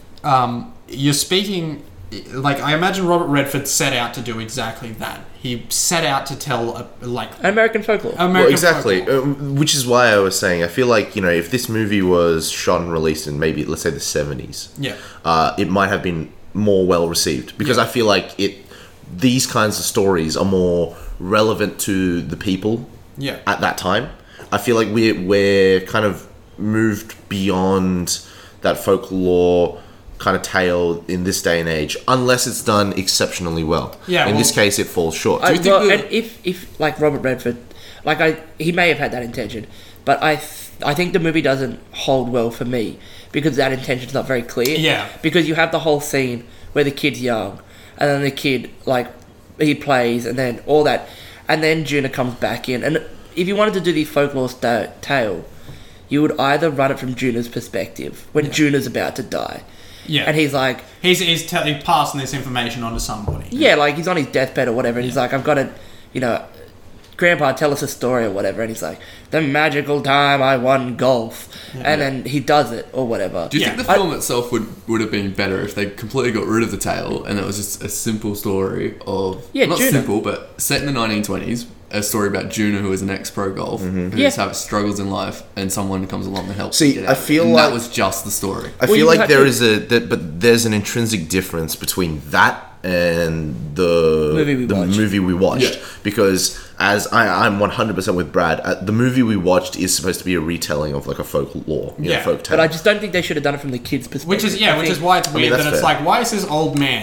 Speaker 2: um you're speaking like I imagine Robert Redford set out to do exactly that. He set out to tell a, like
Speaker 1: American folklore.
Speaker 2: American
Speaker 3: Well, exactly.
Speaker 2: folklore.
Speaker 3: Um, which is why I was saying I feel like you know if this movie was shot and released in maybe let's say the seventies,
Speaker 2: Yeah.
Speaker 3: uh, it might have been more well received because
Speaker 2: Yeah.
Speaker 3: I feel like it. These kinds of stories are more relevant to the people
Speaker 2: Yeah.
Speaker 3: at that time. I feel like we're we're kind of moved beyond that folklore kind of tale in this day and age, unless it's done exceptionally well.
Speaker 2: Yeah,
Speaker 3: In
Speaker 2: well-
Speaker 3: this case, it falls short.
Speaker 1: I,
Speaker 4: you think
Speaker 1: well,
Speaker 4: the-
Speaker 1: and if, if like Robert Redford, like I, he may have had that intention, but I, th- I think the movie doesn't hold well for me because that intention's not very clear.
Speaker 2: Yeah.
Speaker 1: Because you have the whole scene where the kid's young, and then the kid like he plays, and then all that, and then Juna comes back in, and if you wanted to do the folklore sta- tale, you would either run it from Juna's perspective when Juna's about to die,
Speaker 2: Yeah.
Speaker 1: and he's like.
Speaker 2: he's he's, te- he's passing this information on to somebody.
Speaker 1: Yeah, like he's on his deathbed or whatever, and he's like, I've got to, you know, Grandpa, tell us a story or whatever. And he's like, the magical time I won golf. And then he does it or whatever.
Speaker 4: Do you
Speaker 2: Yeah.
Speaker 4: think the film itself would, would have been better if they completely got rid of the tale and it was just a simple story of
Speaker 1: Yeah,
Speaker 4: not
Speaker 1: Juna.
Speaker 4: simple but set in the nineteen twenties, a story about Juna who is an ex-pro golf who
Speaker 1: Yeah.
Speaker 4: just have struggles in life and someone comes along and helps.
Speaker 3: See,
Speaker 4: him get
Speaker 3: I
Speaker 4: out.
Speaker 3: feel
Speaker 4: and
Speaker 3: like-
Speaker 4: that was just the story.
Speaker 3: I
Speaker 1: Well, you
Speaker 3: feel like
Speaker 1: had
Speaker 3: there
Speaker 1: to-
Speaker 3: is a that, but there's an intrinsic difference between that and the
Speaker 1: Movie we
Speaker 3: the
Speaker 1: watched.
Speaker 3: movie we watched
Speaker 4: Yeah.
Speaker 3: because as I, I'm one hundred percent with Brad, uh, the movie we watched is supposed to be a retelling of like a folklore, you
Speaker 2: Yeah.
Speaker 3: know, folk tale.
Speaker 1: But I just don't think they should have done it from the kid's perspective.
Speaker 2: Which is yeah,
Speaker 1: I
Speaker 2: which
Speaker 1: think-
Speaker 2: is why it's
Speaker 3: mean,
Speaker 2: weird
Speaker 3: that's
Speaker 2: that it's
Speaker 3: fair.
Speaker 2: like, why is this old man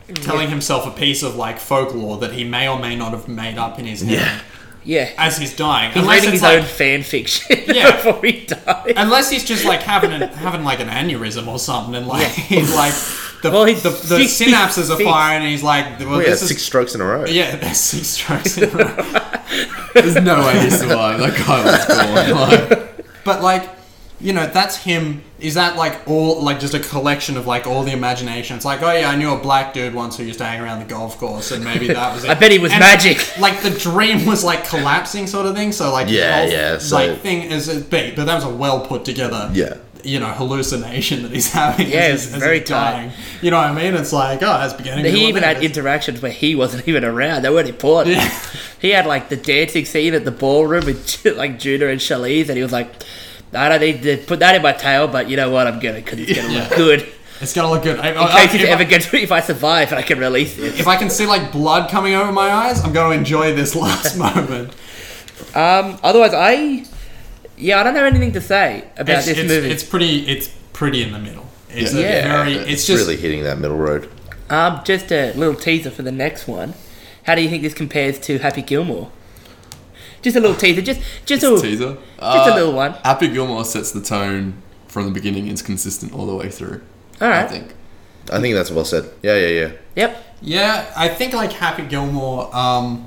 Speaker 2: telling himself a piece of like folklore that he may or may not have made up in his head
Speaker 3: Yeah.
Speaker 1: Yeah.
Speaker 2: as he's dying.
Speaker 1: He's
Speaker 2: unless
Speaker 1: reading
Speaker 2: it's
Speaker 1: his
Speaker 2: like,
Speaker 1: own fan fiction
Speaker 2: Yeah.
Speaker 1: before he dies.
Speaker 2: unless he's just like having an, having like an aneurysm or something, and like he's like the
Speaker 1: Well, he's
Speaker 2: the, the
Speaker 1: six-
Speaker 2: synapses are
Speaker 1: six-
Speaker 2: firing, and he's like, well,
Speaker 3: Oh, yeah,
Speaker 2: this
Speaker 3: six
Speaker 2: is
Speaker 3: strokes in a row.
Speaker 2: yeah, there's six strokes in a row.
Speaker 4: There's no way he survived. That guy was gone. Like,
Speaker 2: But like, you know, that's him. Is that like all like just a collection of like all the imagination? It's like, oh yeah, I knew a black dude once who used to hang around the golf course, and maybe that was it.
Speaker 1: I bet he was
Speaker 2: And,
Speaker 1: magic.
Speaker 2: Like the dream was like collapsing, sort of thing. So like, the
Speaker 3: Yeah,
Speaker 2: whole,
Speaker 3: yeah, so-
Speaker 2: like thing is a bit, but that was a well put together.
Speaker 3: Yeah.
Speaker 2: You know, hallucination that he's having.
Speaker 1: Yeah,
Speaker 2: as
Speaker 1: it
Speaker 2: he's-
Speaker 1: was
Speaker 2: as
Speaker 1: very
Speaker 2: he's dying. You know what I mean? It's like, oh, that's beginning.
Speaker 1: He
Speaker 2: middle,
Speaker 1: even
Speaker 2: and
Speaker 1: had
Speaker 2: end.
Speaker 1: interactions where he wasn't even around. They weren't important.
Speaker 2: Yeah.
Speaker 1: He had like the dancing scene at the ballroom with like Judah and Charlize, and he was like, I don't need to put that in my tail, but you know what? I'm gonna because it's gonna
Speaker 2: Yeah.
Speaker 1: look good.
Speaker 2: It's gonna look good. I,
Speaker 1: In
Speaker 2: I-
Speaker 1: case it
Speaker 2: if,
Speaker 1: ever
Speaker 2: I,
Speaker 1: gets, if I survive and I can release it.
Speaker 2: if I can see like blood coming over my eyes, I'm gonna enjoy this last moment.
Speaker 1: Um, otherwise, I yeah, I don't have anything to say about
Speaker 2: it's,
Speaker 1: this
Speaker 2: it's,
Speaker 1: movie.
Speaker 2: It's pretty. It's pretty in the middle. It's
Speaker 4: Yeah.
Speaker 2: a
Speaker 1: Yeah.
Speaker 2: very. It's,
Speaker 3: It's,
Speaker 2: just
Speaker 3: really hitting that middle road.
Speaker 1: Um, just a little teaser for the next one. How do you think this compares to Happy Gilmore? Just a little teaser, just just a,
Speaker 4: teaser.
Speaker 1: just a little one.
Speaker 4: Happy Gilmore sets the tone from the beginning. It's consistent all the way through.
Speaker 1: All
Speaker 4: I
Speaker 1: right.
Speaker 4: think.
Speaker 3: I think that's well said. Yeah, yeah, yeah.
Speaker 1: Yep.
Speaker 2: yeah. I think like Happy Gilmore. Um,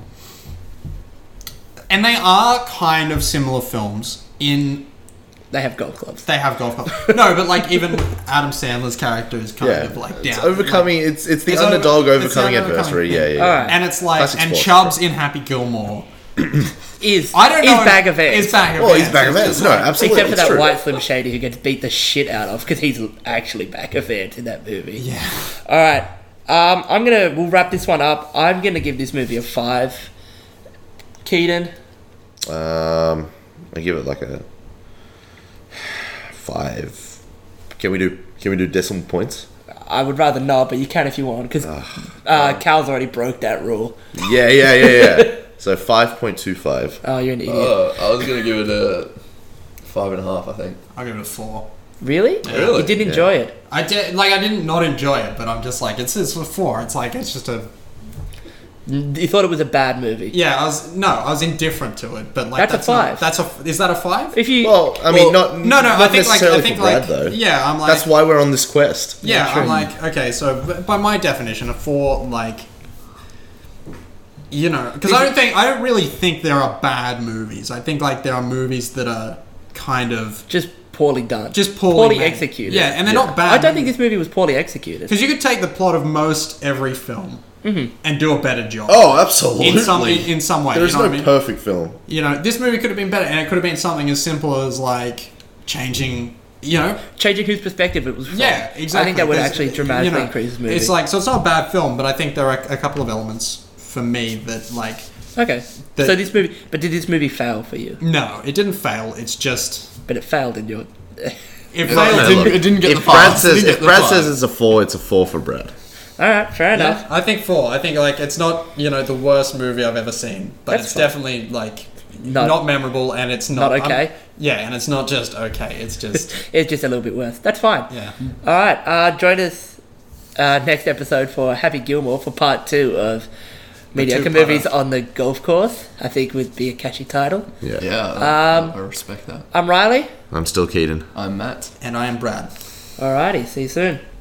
Speaker 2: and they are kind of similar films in
Speaker 1: They have golf clubs.
Speaker 2: they have golf clubs. No, but like even Adam Sandler's character is kind
Speaker 3: Yeah.
Speaker 2: of like
Speaker 3: It's
Speaker 2: down.
Speaker 3: overcoming.
Speaker 2: like-
Speaker 3: it's it's the
Speaker 2: It's over-
Speaker 3: underdog
Speaker 2: it's the
Speaker 3: overcoming
Speaker 2: overcoming
Speaker 3: adversary.
Speaker 2: thing.
Speaker 3: Yeah, yeah. yeah.
Speaker 1: All right.
Speaker 2: and it's like
Speaker 3: Classic
Speaker 2: and
Speaker 3: sports
Speaker 2: Chubbs in Happy Gilmore.
Speaker 1: Is
Speaker 2: I don't know.
Speaker 1: is Bag of Ants.
Speaker 2: Is Bag of
Speaker 3: Well, he's
Speaker 2: Ants.
Speaker 3: back of
Speaker 2: It's
Speaker 3: Ants.
Speaker 2: just
Speaker 3: No,
Speaker 2: like-
Speaker 3: absolutely.
Speaker 1: Except for
Speaker 3: it's
Speaker 1: that
Speaker 3: true.
Speaker 1: white Slim Shady who gets beat the shit out of because he's actually Bag of Ants in that movie.
Speaker 2: Yeah.
Speaker 1: All right. Um, I'm gonna we'll wrap this one up. I'm gonna give this movie a five. Keaton.
Speaker 3: Um, I give it like a five. Can we do? Can we do decimal points?
Speaker 1: I would rather not, but you can if you want because uh, Cal's already broke that rule.
Speaker 3: Yeah, yeah, yeah, yeah. So five point two five.
Speaker 1: Oh, you're an idiot.
Speaker 4: Uh, I was gonna give it a five and a half. I think.
Speaker 2: I'll give it a four.
Speaker 1: Really?
Speaker 4: Really?
Speaker 1: You did enjoy it.
Speaker 2: I did like I didn't not enjoy it, but I'm just like it's it's a four. It's like it's just a
Speaker 1: You thought it was a bad movie.
Speaker 2: yeah. I was no, I was indifferent to it, but like
Speaker 1: That's a
Speaker 2: that's, not-
Speaker 1: five.
Speaker 2: that's a is that a five?
Speaker 1: If you
Speaker 3: Well, I mean,
Speaker 1: well,
Speaker 3: not
Speaker 2: No, no.
Speaker 3: Not
Speaker 2: I think like
Speaker 3: necessarily
Speaker 2: I think
Speaker 3: for Brad
Speaker 2: like
Speaker 3: though.
Speaker 2: yeah. I'm like
Speaker 3: That's why we're on this quest.
Speaker 2: yeah.
Speaker 1: Yeah, true.
Speaker 2: I'm like okay. So b- by my definition, a four like. You know, because I don't think I don't really think there are bad movies. I think like there are movies that are kind of
Speaker 1: just poorly done,
Speaker 2: just poorly, made.
Speaker 1: executed.
Speaker 2: Yeah, and they're
Speaker 3: Yeah.
Speaker 2: not bad.
Speaker 1: I don't think this movie was poorly executed.
Speaker 2: because you could take the plot of most every film and do a better job.
Speaker 3: Oh, absolutely.
Speaker 2: in some in, in some way.
Speaker 3: There is
Speaker 2: you know
Speaker 3: no
Speaker 2: what I mean?
Speaker 3: perfect film.
Speaker 2: You know, this movie could have been better, and it could have been something as simple as like changing. You know,
Speaker 1: Changing whose perspective it was from.
Speaker 2: yeah, exactly.
Speaker 1: I think that would
Speaker 2: There's-
Speaker 1: actually dramatically
Speaker 2: you know,
Speaker 1: increase this movie.
Speaker 2: It's like so it's not a bad film, but I think there are a couple of elements for me that like
Speaker 1: okay.
Speaker 2: the-
Speaker 1: so this movie, but did this movie fail for you?
Speaker 2: no, it didn't fail. It's just
Speaker 1: But it failed in your.
Speaker 2: it
Speaker 4: It
Speaker 2: failed.
Speaker 4: didn't, it didn't get
Speaker 3: If
Speaker 4: the five.
Speaker 3: Brad
Speaker 4: It
Speaker 3: says
Speaker 4: didn't get
Speaker 3: if
Speaker 4: the
Speaker 3: Brad
Speaker 4: five.
Speaker 3: says it's a four, it's a four for Brad.
Speaker 1: All right, fair enough.
Speaker 2: Yeah, I think four. I think like it's not you know the worst movie I've ever seen, but
Speaker 1: That's
Speaker 2: it's
Speaker 1: fine.
Speaker 2: definitely like
Speaker 1: Not-
Speaker 2: not, memorable, and it's not,
Speaker 1: Not okay?
Speaker 2: I'm- yeah, and it's not just okay. It's just
Speaker 1: It's just a little bit worse. That's fine.
Speaker 2: yeah.
Speaker 1: All right. Uh, join us uh, next episode for Happy Gilmore for part two of mediocre
Speaker 2: two-parter.
Speaker 1: movies on the golf course. I think would be a catchy title.
Speaker 3: Yeah.
Speaker 4: Yeah, I,
Speaker 1: Um,
Speaker 4: I respect that.
Speaker 1: I'm Riley.
Speaker 3: I'm still Keaton.
Speaker 4: I'm Matt.
Speaker 2: And I am Brad.
Speaker 1: Alrighty. See you soon.